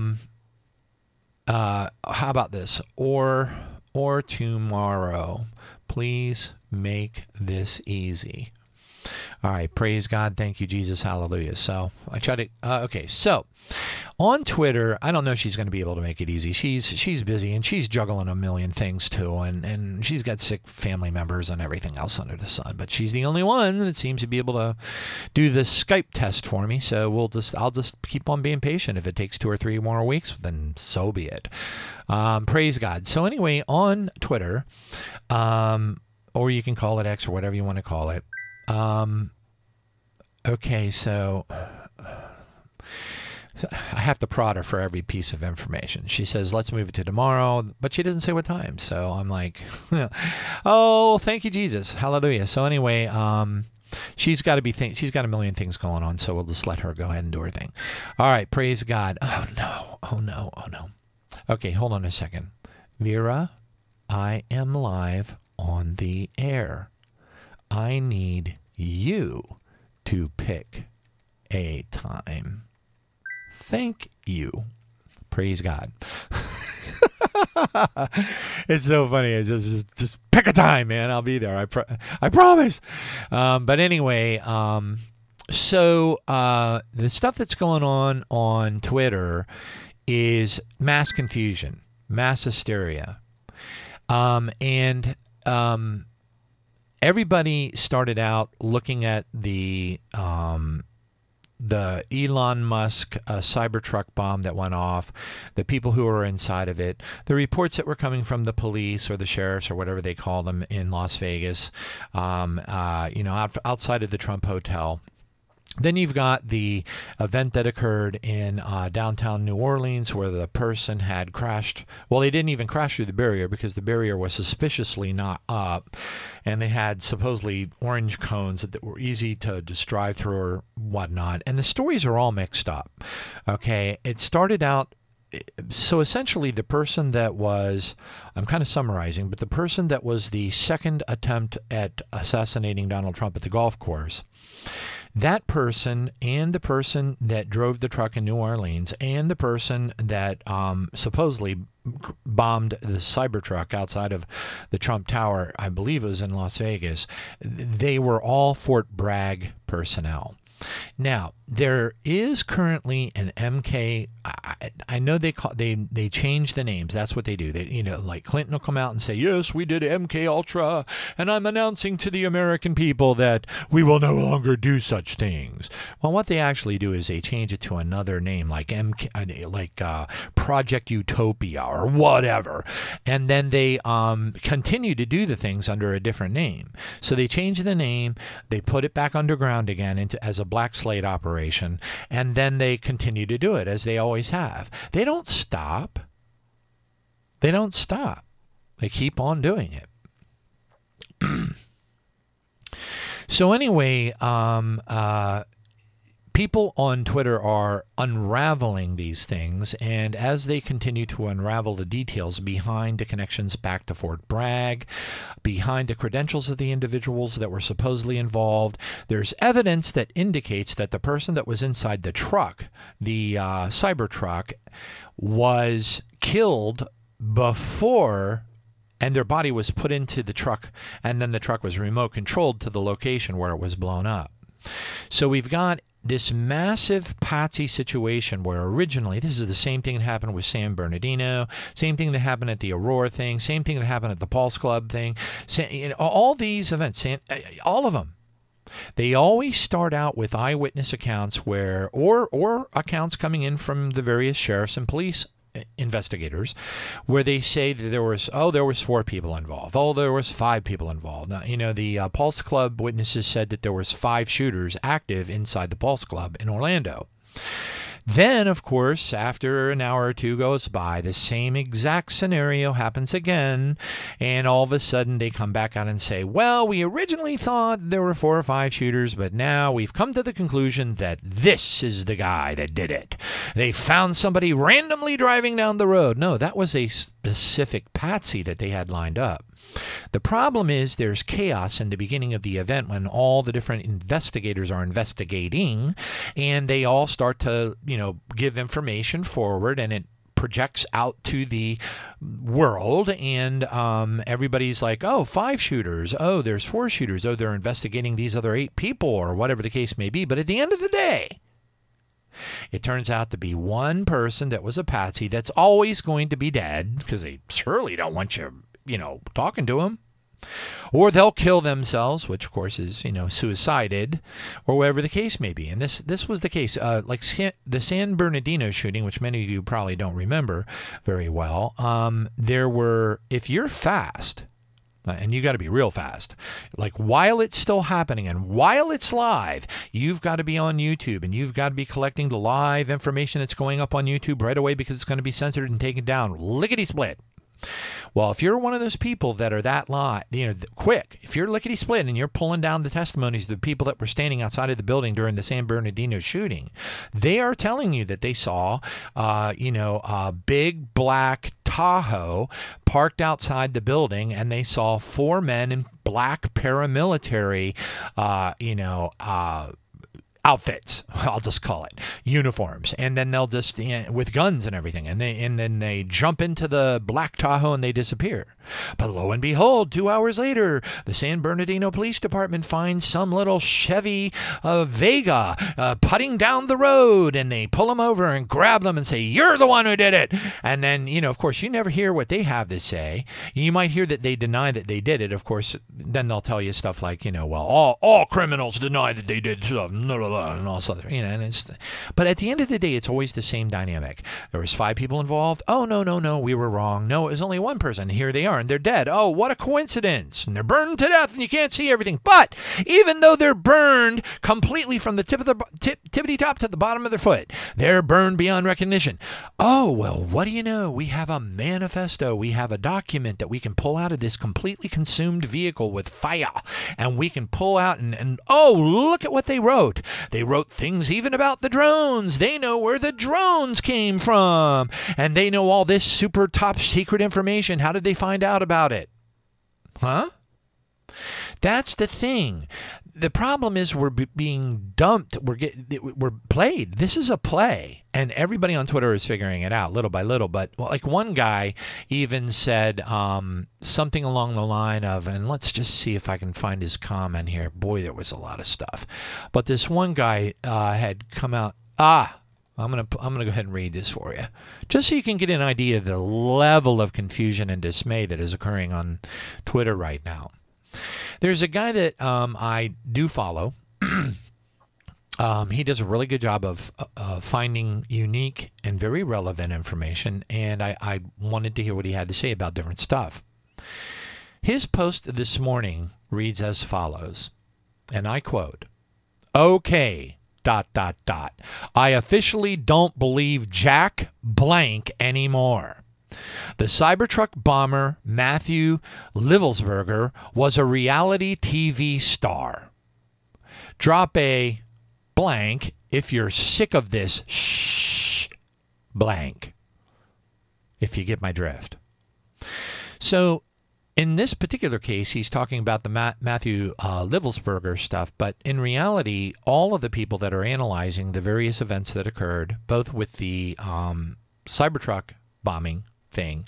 how about this? Or tomorrow. Please make this easy. All right. Praise God. Thank you, Jesus. Hallelujah. So I try to, okay. So on Twitter, I don't know if she's going to be able to make it easy. She's busy and she's juggling a million things too. And she's got sick family members and everything else under the sun, but she's the only one that seems to be able to do the Skype test for me. So I'll just keep on being patient. If it takes 2 or 3 more weeks, then so be it. Praise God. So anyway, on Twitter, or you can call it X or whatever you want to call it. Okay, so I have to prod her for every piece of information. She says, let's move it to tomorrow, but she doesn't say what time. So I'm like, oh, thank you, Jesus. Hallelujah. So anyway, she's got a million things going on, so we'll just let her go ahead and do her thing. All right, praise God. Oh, no. Okay, hold on a second. Vera, I am live on the air. I need you to pick a time. Thank you. Praise God. It's so funny. It's just pick a time, man. I'll be there. I promise. But anyway, so the stuff that's going on Twitter is mass confusion, mass hysteria, and everybody started out looking at the Elon Musk Cybertruck bomb that went off, the people who were inside of it, the reports that were coming from the police or the sheriffs or whatever they call them in Las Vegas, outside of the Trump Hotel. Then you've got the event that occurred in downtown New Orleans where the person had crashed. Well, they didn't even crash through the barrier because the barrier was suspiciously not up. And they had supposedly orange cones that were easy to just drive through or whatnot. And the stories are all mixed up. Okay, it started out. So essentially the person that was, I'm kind of summarizing, but the person that was the second attempt at assassinating Donald Trump at the golf course, that person and the person that drove the truck in New Orleans and the person that supposedly bombed the Cybertruck outside of the Trump Tower, I believe it was in Las Vegas, they were all Fort Bragg personnel. Now, there is currently an MK. I know they change the names. That's what they do. They, like Clinton will come out and say, "Yes, we did MK Ultra, and I'm announcing to the American people that we will no longer do such things." Well, what they actually do is they change it to another name, like Project Utopia or whatever, and then they continue to do the things under a different name. So they change the name, they put it back underground again as a black slate operation, and then they continue to do it as they always have. They don't stop. They don't stop. They keep on doing it. So anyway, people on Twitter are unraveling these things, and as they continue to unravel the details behind the connections back to Fort Bragg, behind the credentials of the individuals that were supposedly involved, there's evidence that indicates that the person that was inside the truck, the Cybertruck, was killed before, and their body was put into the truck, and then the truck was remote controlled to the location where it was blown up. So we've got this massive patsy situation where originally, this is the same thing that happened with San Bernardino, same thing that happened at the Aurora thing, same thing that happened at the Pulse Club thing. All these events, all of them, they always start out with eyewitness accounts or accounts coming in from the various sheriffs and police investigators, where they say that there was 4 people involved. There was 5 people involved. Now, the Pulse Club witnesses said that there was 5 shooters active inside the Pulse Club in Orlando. Then, of course, after an hour or two goes by, the same exact scenario happens again, and all of a sudden they come back out and say, well, we originally thought there were 4 or 5 shooters, but now we've come to the conclusion that this is the guy that did it. They found somebody randomly driving down the road. No, that was a specific patsy that they had lined up. The problem is there's chaos in the beginning of the event when all the different investigators are investigating, and they all start to, give information forward, and it projects out to the world, and everybody's like, 5 shooters. There's 4 shooters. They're investigating these other 8 people, or whatever the case may be. But at the end of the day, it turns out to be one person that was a patsy that's always going to be dead, because they surely don't want you talking to them. Or they'll kill themselves, which of course is, suicided, or whatever the case may be. And this was the case. Like the San Bernardino shooting, which many of you probably don't remember very well, there were, if you're fast, and you got to be real fast, like while it's still happening and while it's live, you've got to be on YouTube, and you've got to be collecting the live information that's going up on YouTube right away, because it's going to be censored and taken down lickety-split. Well, if you're one of those people that are that quick, if you're lickety-split and you're pulling down the testimonies of the people that were standing outside of the building during the San Bernardino shooting, they are telling you that they saw, a big black Tahoe parked outside the building, and they saw 4 men in black paramilitary, outfits, I'll just call it, uniforms, and then they'll just with guns and everything, and then they jump into the black Tahoe and they disappear. But lo and behold, 2 hours later, the San Bernardino Police Department finds some little Chevy Vega putting down the road, and they pull them over and grab them and say, "You're the one who did it." And then, of course, you never hear what they have to say. You might hear that they deny that they did it. Of course, then they'll tell you stuff like, all criminals deny that they did stuff, and all this other, but at the end of the day, it's always the same dynamic. There was 5 people involved. Oh, no, we were wrong. No, it was only 1 person. Here they are, and they're dead. Oh, what a coincidence. And they're burned to death, and you can't see everything. But even though they're burned completely from the tippity top to the bottom of their foot, they're burned beyond recognition. Oh, well, what do you know? We have a manifesto. We have a document that we can pull out of this completely consumed vehicle with fire, and we can pull out and look at what they wrote. They wrote things even about the drones. They know where the drones came from. And they know all this super top secret information. How did they find out about it? Huh? That's the thing. the problem is we're being dumped. We're played. This is a play, and everybody on Twitter is figuring it out little by little. But like one guy even said something along the line of, and let's just see if I can find his comment here. Boy, there was a lot of stuff. But this one guy had come out. I'm gonna go ahead and read this for you, just so you can get an idea of the level of confusion and dismay that is occurring on Twitter right now. There's a guy that I do follow. He does a really good job of finding unique and very relevant information, and I wanted to hear what he had to say about different stuff. His post this morning reads as follows, and I quote, "Okay, ... I officially don't believe Jack blank anymore. The Cybertruck bomber Matthew Livelsberger was a reality TV star. Drop a blank if you're sick of this blank, if you get my drift." So in this particular case, he's talking about the Matthew Livelsberger stuff, but in reality, all of the people that are analyzing the various events that occurred, both with the Cybertruck bombing thing,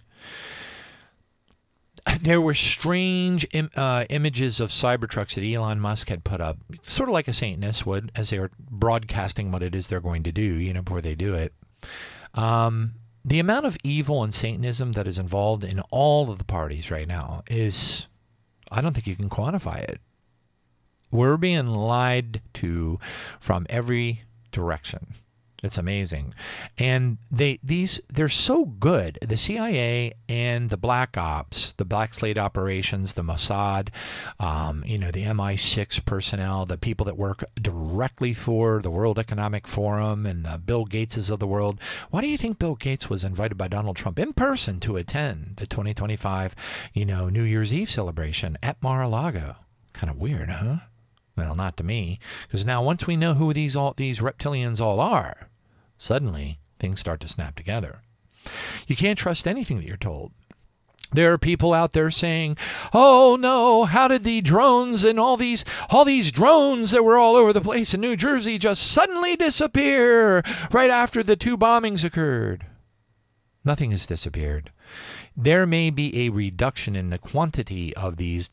there were strange images of Cybertrucks that Elon Musk had put up, sort of like a Satanist would, as they are broadcasting what it is they're going to do, before they do it. The amount of evil and Satanism that is involved in all of the parties right now is, I don't think you can quantify it. We're being lied to from every direction. It's amazing. And they're so good. The CIA and the Black Ops, the Black Slate operations, the Mossad, the MI6 personnel, the people that work directly for the World Economic Forum and the Bill Gateses of the world. Why do you think Bill Gates was invited by Donald Trump in person to attend the 2025, New Year's Eve celebration at Mar-a-Lago? Kind of weird, huh? Well, not to me, because now once we know who these reptilians all are, suddenly things start to snap together. You can't trust anything that you're told. There are people out there saying, "Oh no, how did the drones and all these drones that were all over the place in New Jersey just suddenly disappear right after the 2 bombings occurred?" Nothing has disappeared. There may be a reduction in the quantity of these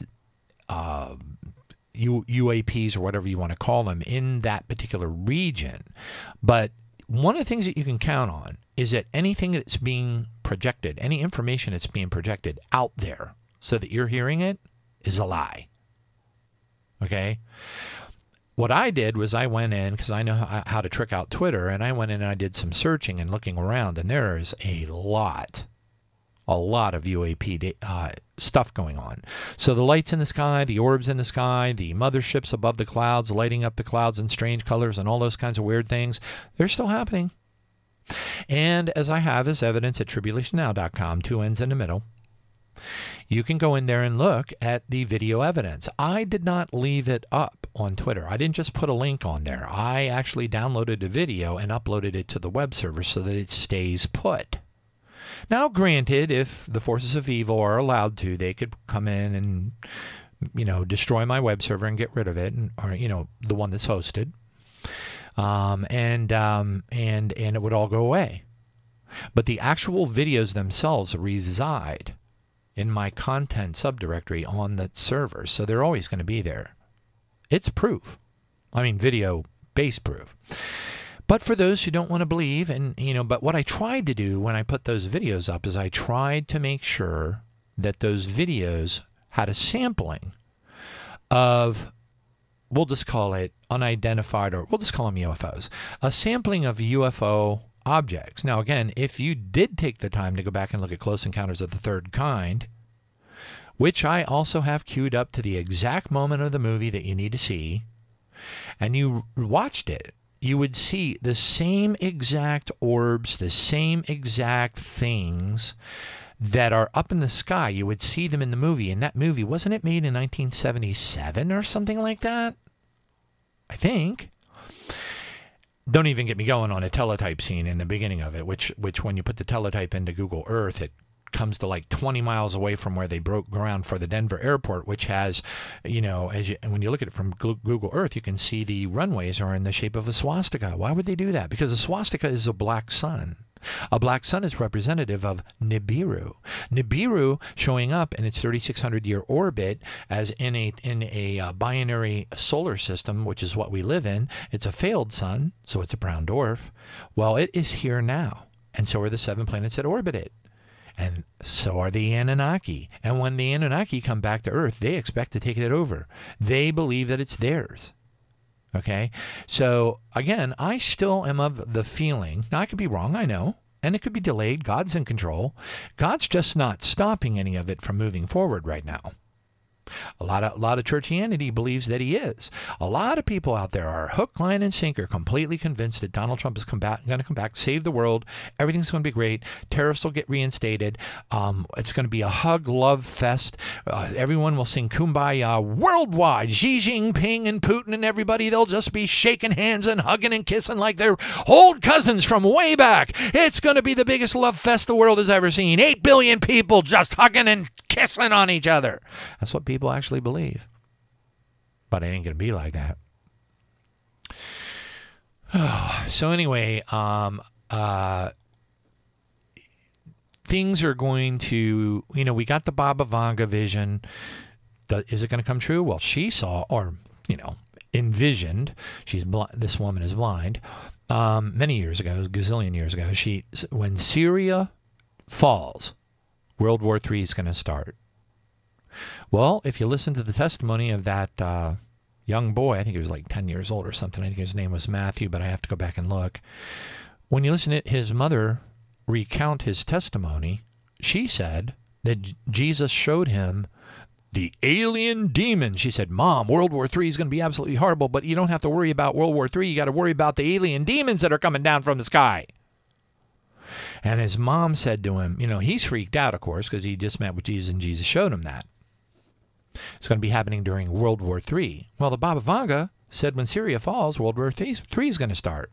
UAPs or whatever you want to call them in that particular region. But one of the things that you can count on is that anything that's being projected, any information that's being projected out there so that you're hearing it, is a lie. Okay? What I did was I went in, because I know how to trick out Twitter, and I went in and I did some searching and looking around, and there is a lot of UAP stuff going on. So the lights in the sky, the orbs in the sky, the motherships above the clouds, lighting up the clouds in strange colors and all those kinds of weird things, they're still happening. And as I have as evidence at tribulationnow.com, 2 N's in the middle, you can go in there and look at the video evidence. I did not leave it up on Twitter. I didn't just put a link on there. I actually downloaded a video and uploaded it to the web server so that it stays put. Now, granted, if the forces of evil are allowed to, they could come in and, destroy my web server and get rid of it, or the one that's hosted, and it would all go away. But the actual videos themselves reside in my content subdirectory on the server, so they're always going to be there. It's proof. Video-based proof. But for those who don't want to believe, but what I tried to do when I put those videos up is I tried to make sure that those videos had a sampling of, we'll just call it unidentified, or we'll just call them UFOs, a sampling of UFO objects. Now, again, if you did take the time to go back and look at Close Encounters of the Third Kind, which I also have queued up to the exact moment of the movie that you need to see, and you watched it, you would see the same exact orbs, the same exact things that are up in the sky. You would see them in the movie. And that movie, wasn't it made in 1977 or something like that? I think. Don't even get me going on a teletype scene in the beginning of it, which when you put the teletype into Google Earth, it comes to like 20 miles away from where they broke ground for the Denver airport, which has, and when you look at it from Google Earth, you can see the runways are in the shape of a swastika. Why would they do that? Because a swastika is a black sun. A black sun is representative of Nibiru. Nibiru showing up in its 3,600-year orbit as in a binary solar system, which is what we live in. It's a failed sun, so it's a brown dwarf. Well, it is here now, and so are the 7 planets that orbit it. And so are the Anunnaki. And when the Anunnaki come back to Earth, they expect to take it over. They believe that it's theirs. Okay? So, again, I still am of the feeling, now I could be wrong, I know, and it could be delayed. God's in control. God's just not stopping any of it from moving forward right now. A lot of churchianity believes that he is. A lot of people out there are hook, line, and sinker, completely convinced that Donald Trump is going to come back, save the world. Everything's going to be great. Tariffs will get reinstated. It's going to be a hug, love fest. Everyone will sing Kumbaya worldwide. Xi Jinping and Putin and everybody, they'll just be shaking hands and hugging and kissing like they're old cousins from way back. It's going to be the biggest love fest the world has ever seen. 8 billion people just hugging and kissing on each other. That's what people actually believe. But it ain't going to be like that. So anyway, things are going to, we got the Baba Vanga vision. Is it going to come true? Well, she saw, or, envisioned, this woman is blind, many years ago, a gazillion years ago, when Syria falls, World War III is going to start. Well, if you listen to the testimony of that young boy, I think he was like 10 years old or something. I think his name was Matthew, but I have to go back and look. When you listen to his mother recount his testimony, she said that Jesus showed him the alien demon. She said, Mom, World War III is going to be absolutely horrible, but you don't have to worry about World War III. You got to worry about the alien demons that are coming down from the sky. And his mom said to him, he's freaked out, of course, because he just met with Jesus and Jesus showed him that. It's going to be happening during World War III. Well, the Baba Vanga said when Syria falls, World War III is going to start.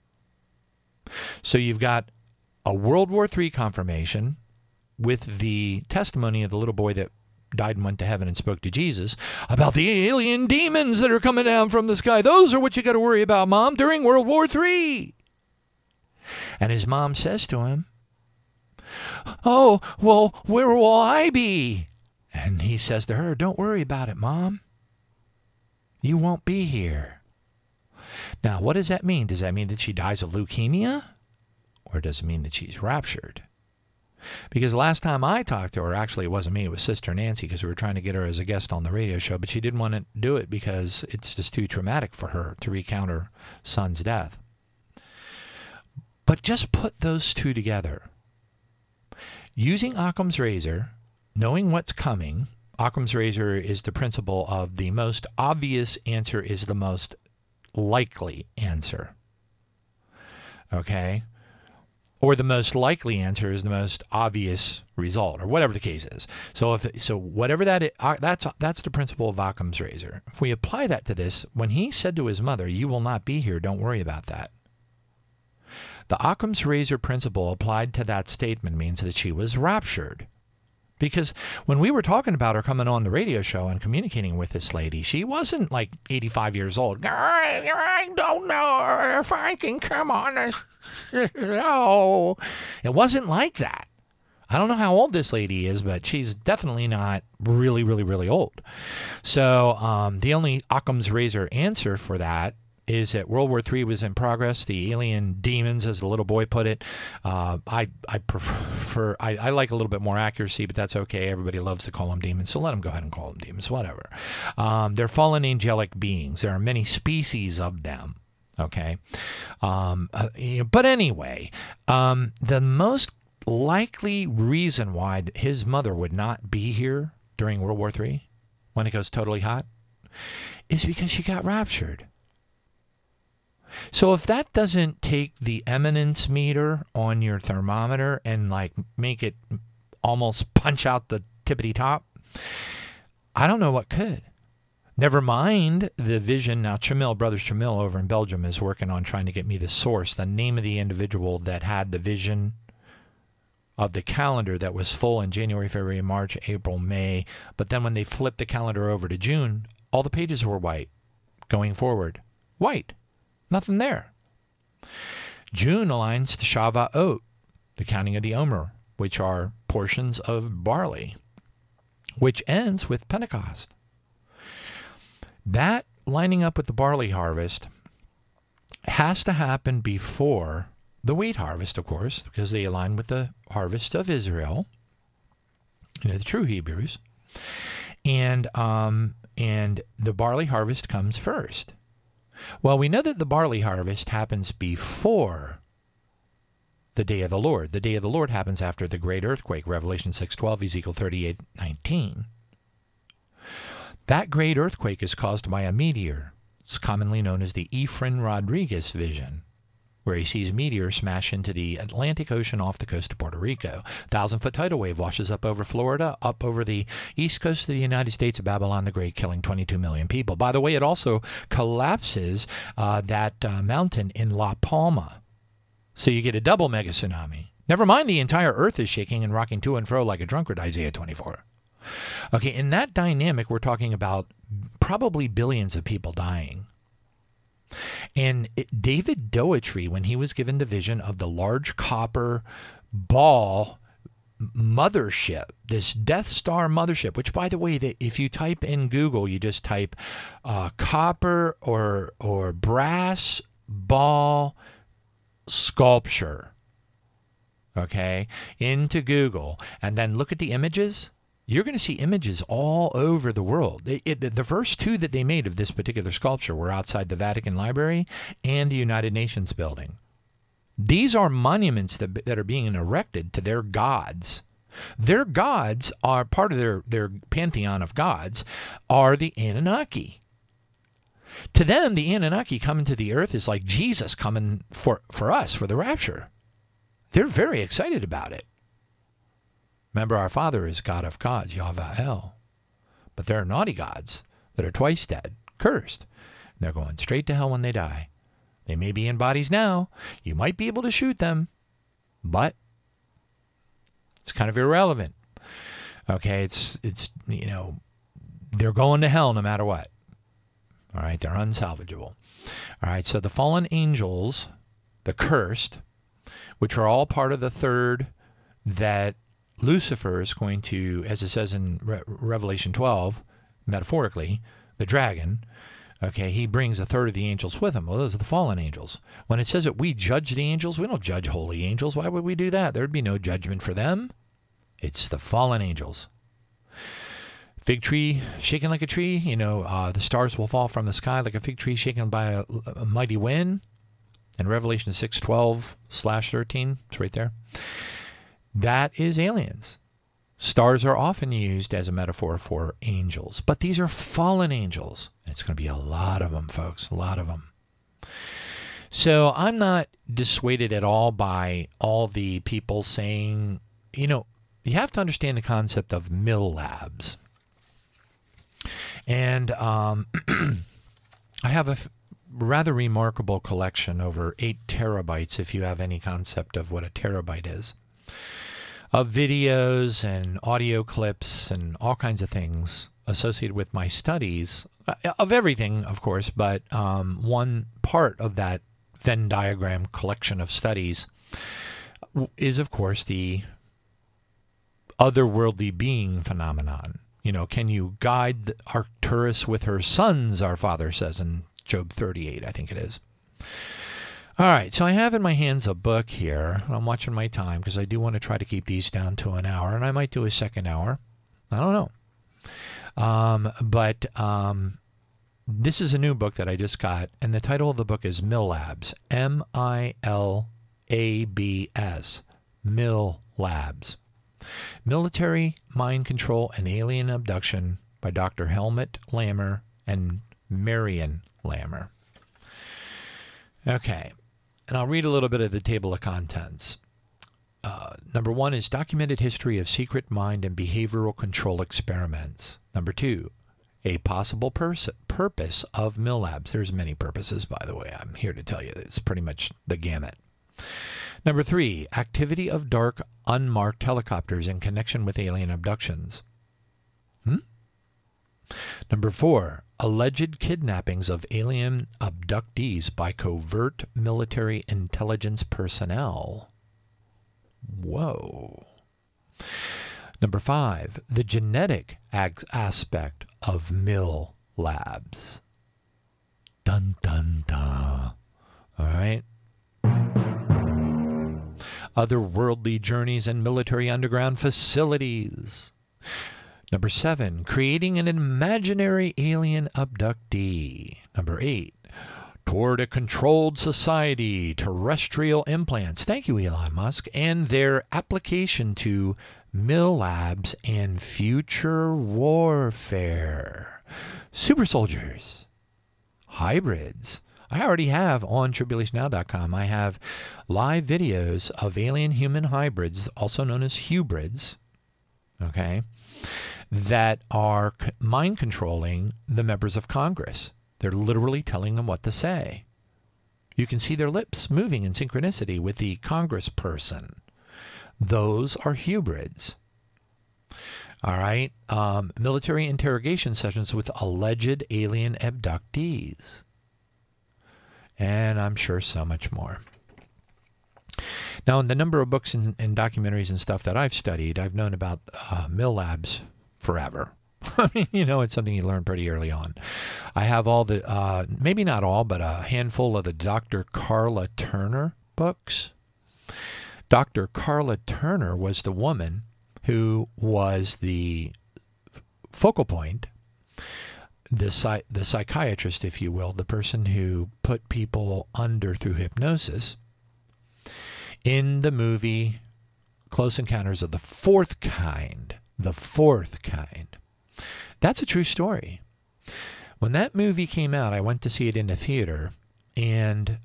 So you've got a World War III confirmation with the testimony of the little boy that died and went to heaven and spoke to Jesus about the alien demons that are coming down from the sky. Those are what you got to worry about, Mom, during World War III. And his mom says to him, oh, well, where will I be? And he says to her, don't worry about it, Mom. You won't be here. Now, what does that mean? Does that mean that she dies of leukemia? Or does it mean that she's raptured? Because last time I talked to her, actually it wasn't me, it was Sister Nancy, because we were trying to get her as a guest on the radio show, but she didn't want to do it because it's just too traumatic for her to recount her son's death. But just put those two together. Using Occam's razor, knowing what's coming, Occam's razor is the principle of the most obvious answer is the most likely answer. Okay? Or the most likely answer is the most obvious result, or whatever the case is. So whatever that is, that's the principle of Occam's razor. If we apply that to this, when he said to his mother, you will not be here, don't worry about that. The Occam's razor principle applied to that statement means that she was raptured. Because when we were talking about her coming on the radio show and communicating with this lady, she wasn't like 85 years old. I don't know if I can come on. No. It wasn't like that. I don't know how old this lady is, but she's definitely not really, really, really old. So the only Occam's razor answer for that is that World War III was in progress. The alien demons, as the little boy put it. I like a little bit more accuracy, but that's okay. Everybody loves to call them demons, so let them go ahead and call them demons, whatever. They're fallen angelic beings. There are many species of them. Okay, but anyway, the most likely reason why his mother would not be here during World War III, when it goes totally hot, is because she got raptured. So if that doesn't take the eminence meter on your thermometer and like make it almost punch out the tippity top, I don't know what could. Never mind the vision. Now, Brothers Chamil over in Belgium is working on trying to get me the source, the name of the individual that had the vision of the calendar that was full in January, February, March, April, May. But then when they flipped the calendar over to June, all the pages were white going forward. White. Nothing there. June aligns to Shavuot, the counting of the Omer, which are portions of barley, which ends with Pentecost. That lining up with the barley harvest has to happen before the wheat harvest, of course, because they align with the harvest of Israel, the true Hebrews, and the barley harvest comes first. Well, we know that the barley harvest happens before the day of the Lord. The day of the Lord happens after the great earthquake, Revelation 6:12, Ezekiel 38:19. That great earthquake is caused by a meteor. It's commonly known as the Efren Rodriguez vision, where he sees meteors smash into the Atlantic Ocean off the coast of Puerto Rico. 1,000-foot tidal wave washes up over Florida, up over the east coast of the United States of Babylon the Great, killing 22 million people. By the way, it also collapses that mountain in La Palma. So you get a double mega tsunami. Never mind the entire earth is shaking and rocking to and fro like a drunkard, Isaiah 24. Okay, in that dynamic, we're talking about probably billions of people dying. And David Doetry, when he was given the vision of the large copper ball mothership, this Death Star mothership, which, by the way, if you type in Google, you just type copper or brass ball sculpture, okay, into Google, and then look at the images. You're going to see images all over the world. The first two that they made of this particular sculpture were outside the Vatican Library and the United Nations building. These are monuments that are being erected to their gods. Their gods are part of their pantheon of gods are the Anunnaki. To them, the Anunnaki coming to the earth is like Jesus coming for us for the rapture. They're very excited about it. Remember, our Father is God of gods, Yahweh. But there are naughty gods that are twice dead, cursed. And they're going straight to hell when they die. They may be in bodies now. You might be able to shoot them, but it's kind of irrelevant. Okay, it's they're going to hell no matter what. All right, they're unsalvageable. All right, so the fallen angels, the cursed, which are all part of the third that Lucifer is going to, as it says in Revelation 12, metaphorically, the dragon, okay, he brings a third of the angels with him. Well, those are the fallen angels. When it says that we judge the angels, we don't judge holy angels. Why would we do that? There'd be no judgment for them. It's the fallen angels. Fig tree shaking like a tree, the stars will fall from the sky like a fig tree shaken by a mighty wind. In Revelation 6:12/13, it's right there. That is aliens. Stars are often used as a metaphor for angels, but these are fallen angels. It's going to be a lot of them, folks, a lot of them. So I'm not dissuaded at all by all the people saying, you have to understand the concept of Mill Labs. And I have a rather remarkable collection, over 8 terabytes, if you have any concept of what a terabyte is, of videos and audio clips and all kinds of things associated with my studies, of everything, of course, but one part of that Venn diagram collection of studies is, of course, the otherworldly being phenomenon. Can you guide Arcturus with her sons, our Father says in Job 38, I think it is. All right, so I have in my hands a book here. I'm watching my time because I do want to try to keep these down to an hour, and I might do a second hour. I don't know. But this is a new book that I just got, and the title of the book is Mill Labs, M-I-L-A-B-S, Mill Labs. Military Mind Control and Alien Abduction by Dr. Helmut Lammer and Marion Lammer. Okay, and I'll read a little bit of the table of contents. Number 1 is documented history of secret mind and behavioral control experiments. Number 2, a possible purpose of Mill Labs. There's many purposes, by the way. I'm here to tell you it's pretty much the gamut. Number 3, activity of dark, unmarked helicopters in connection with alien abductions. Number 4, alleged kidnappings of alien abductees by covert military intelligence personnel. Whoa. Number 5, the genetic aspect of Mill Labs. Dun, dun, dun. All right. Otherworldly journeys and military underground facilities. Number 7, creating an imaginary alien abductee. Number 8, toward a controlled society, terrestrial implants. Thank you, Elon Musk. And their application to Mill Labs and future warfare. Super soldiers. Hybrids. I already have on tribulationnow.com, I have live videos of alien-human hybrids, also known as hybrids, okay, that are mind controlling the members of Congress. They're literally telling them what to say. You can see their lips moving in synchronicity with the congressperson. Those are hybrids. All right. Military interrogation sessions with alleged alien abductees. And I'm sure so much more. Now, in the number of books and documentaries and stuff that I've studied, I've known about Mill Labs forever. I mean, it's something you learn pretty early on. I have all the, maybe not all, but a handful of the Dr. Carla Turner books. Dr. Carla Turner was the woman who was the focal point, the psychiatrist, if you will, the person who put people under through hypnosis in the movie Close Encounters of the Fourth Kind. The Fourth Kind. That's a true story. When that movie came out, I went to see it in the theater and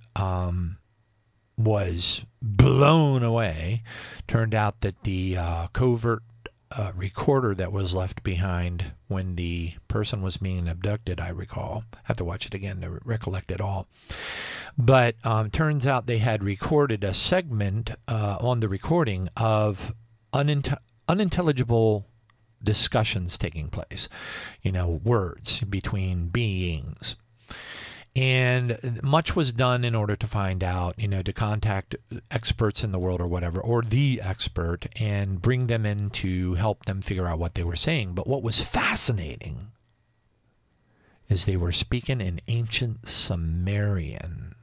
was blown away. Turned out that the covert recorder that was left behind when the person was being abducted, I recall. I have to watch it again to recollect it all. But turns out they had recorded a segment on the recording of unintelligible discussions taking place, words between beings. And much was done in order to find out, to contact experts in the world or whatever, or the expert, and bring them in to help them figure out what they were saying. But what was fascinating is they were speaking in ancient Sumerian.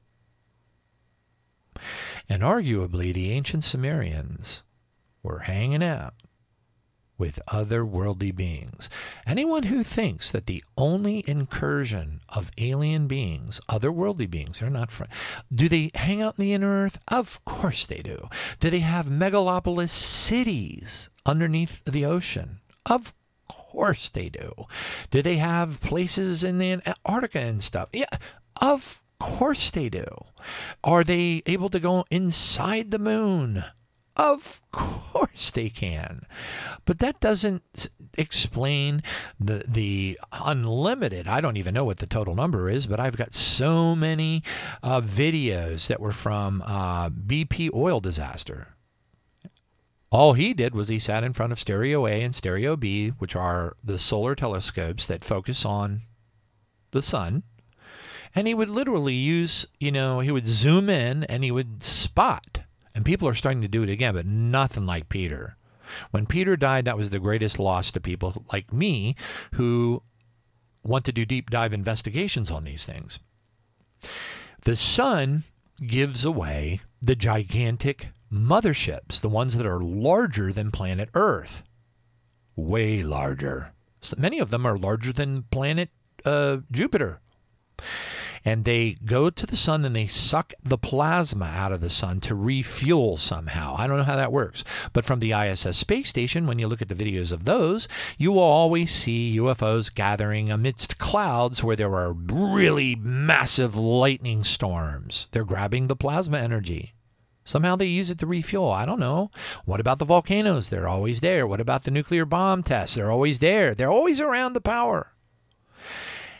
And arguably, the ancient Sumerians were hanging out with otherworldly beings. Anyone who thinks that the only incursion of alien beings, otherworldly beings, they're not do they hang out in the inner earth? Of course they do. Do they have megalopolis cities underneath the ocean? Of course they do. Do they have places in the Antarctica and stuff? Yeah, of course they do. Are they able to go inside the moon? Of course they can. But that doesn't explain the unlimited, I don't even know what the total number is, but I've got so many videos that were from BP oil disaster. All he did was he sat in front of Stereo A and Stereo B, which are the solar telescopes that focus on the sun. And he would literally use, he would zoom in and he would spot. And people are starting to do it again, but nothing like Peter. When Peter died, that was the greatest loss to people like me who want to do deep dive investigations on these things. The sun gives away the gigantic motherships, the ones that are larger than planet Earth. Way larger. So many of them are larger than planet Jupiter. And they go to the sun and they suck the plasma out of the sun to refuel somehow. I don't know how that works. But from the ISS space station, when you look at the videos of those, you will always see UFOs gathering amidst clouds where there are really massive lightning storms. They're grabbing the plasma energy. Somehow they use it to refuel. I don't know. What about the volcanoes? They're always there. What about the nuclear bomb tests? They're always there. They're always around the power.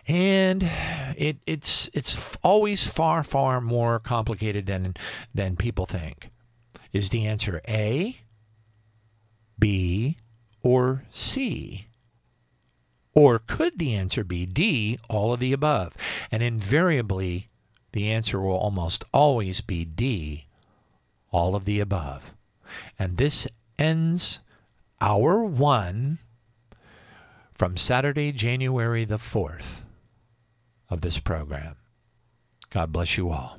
And it's always far, far more complicated than people think. Is the answer A, B, or C? Or could the answer be D, all of the above? And invariably, the answer will almost always be D, all of the above. And this ends hour 1 from Saturday, January the 4th of this program. God bless you all.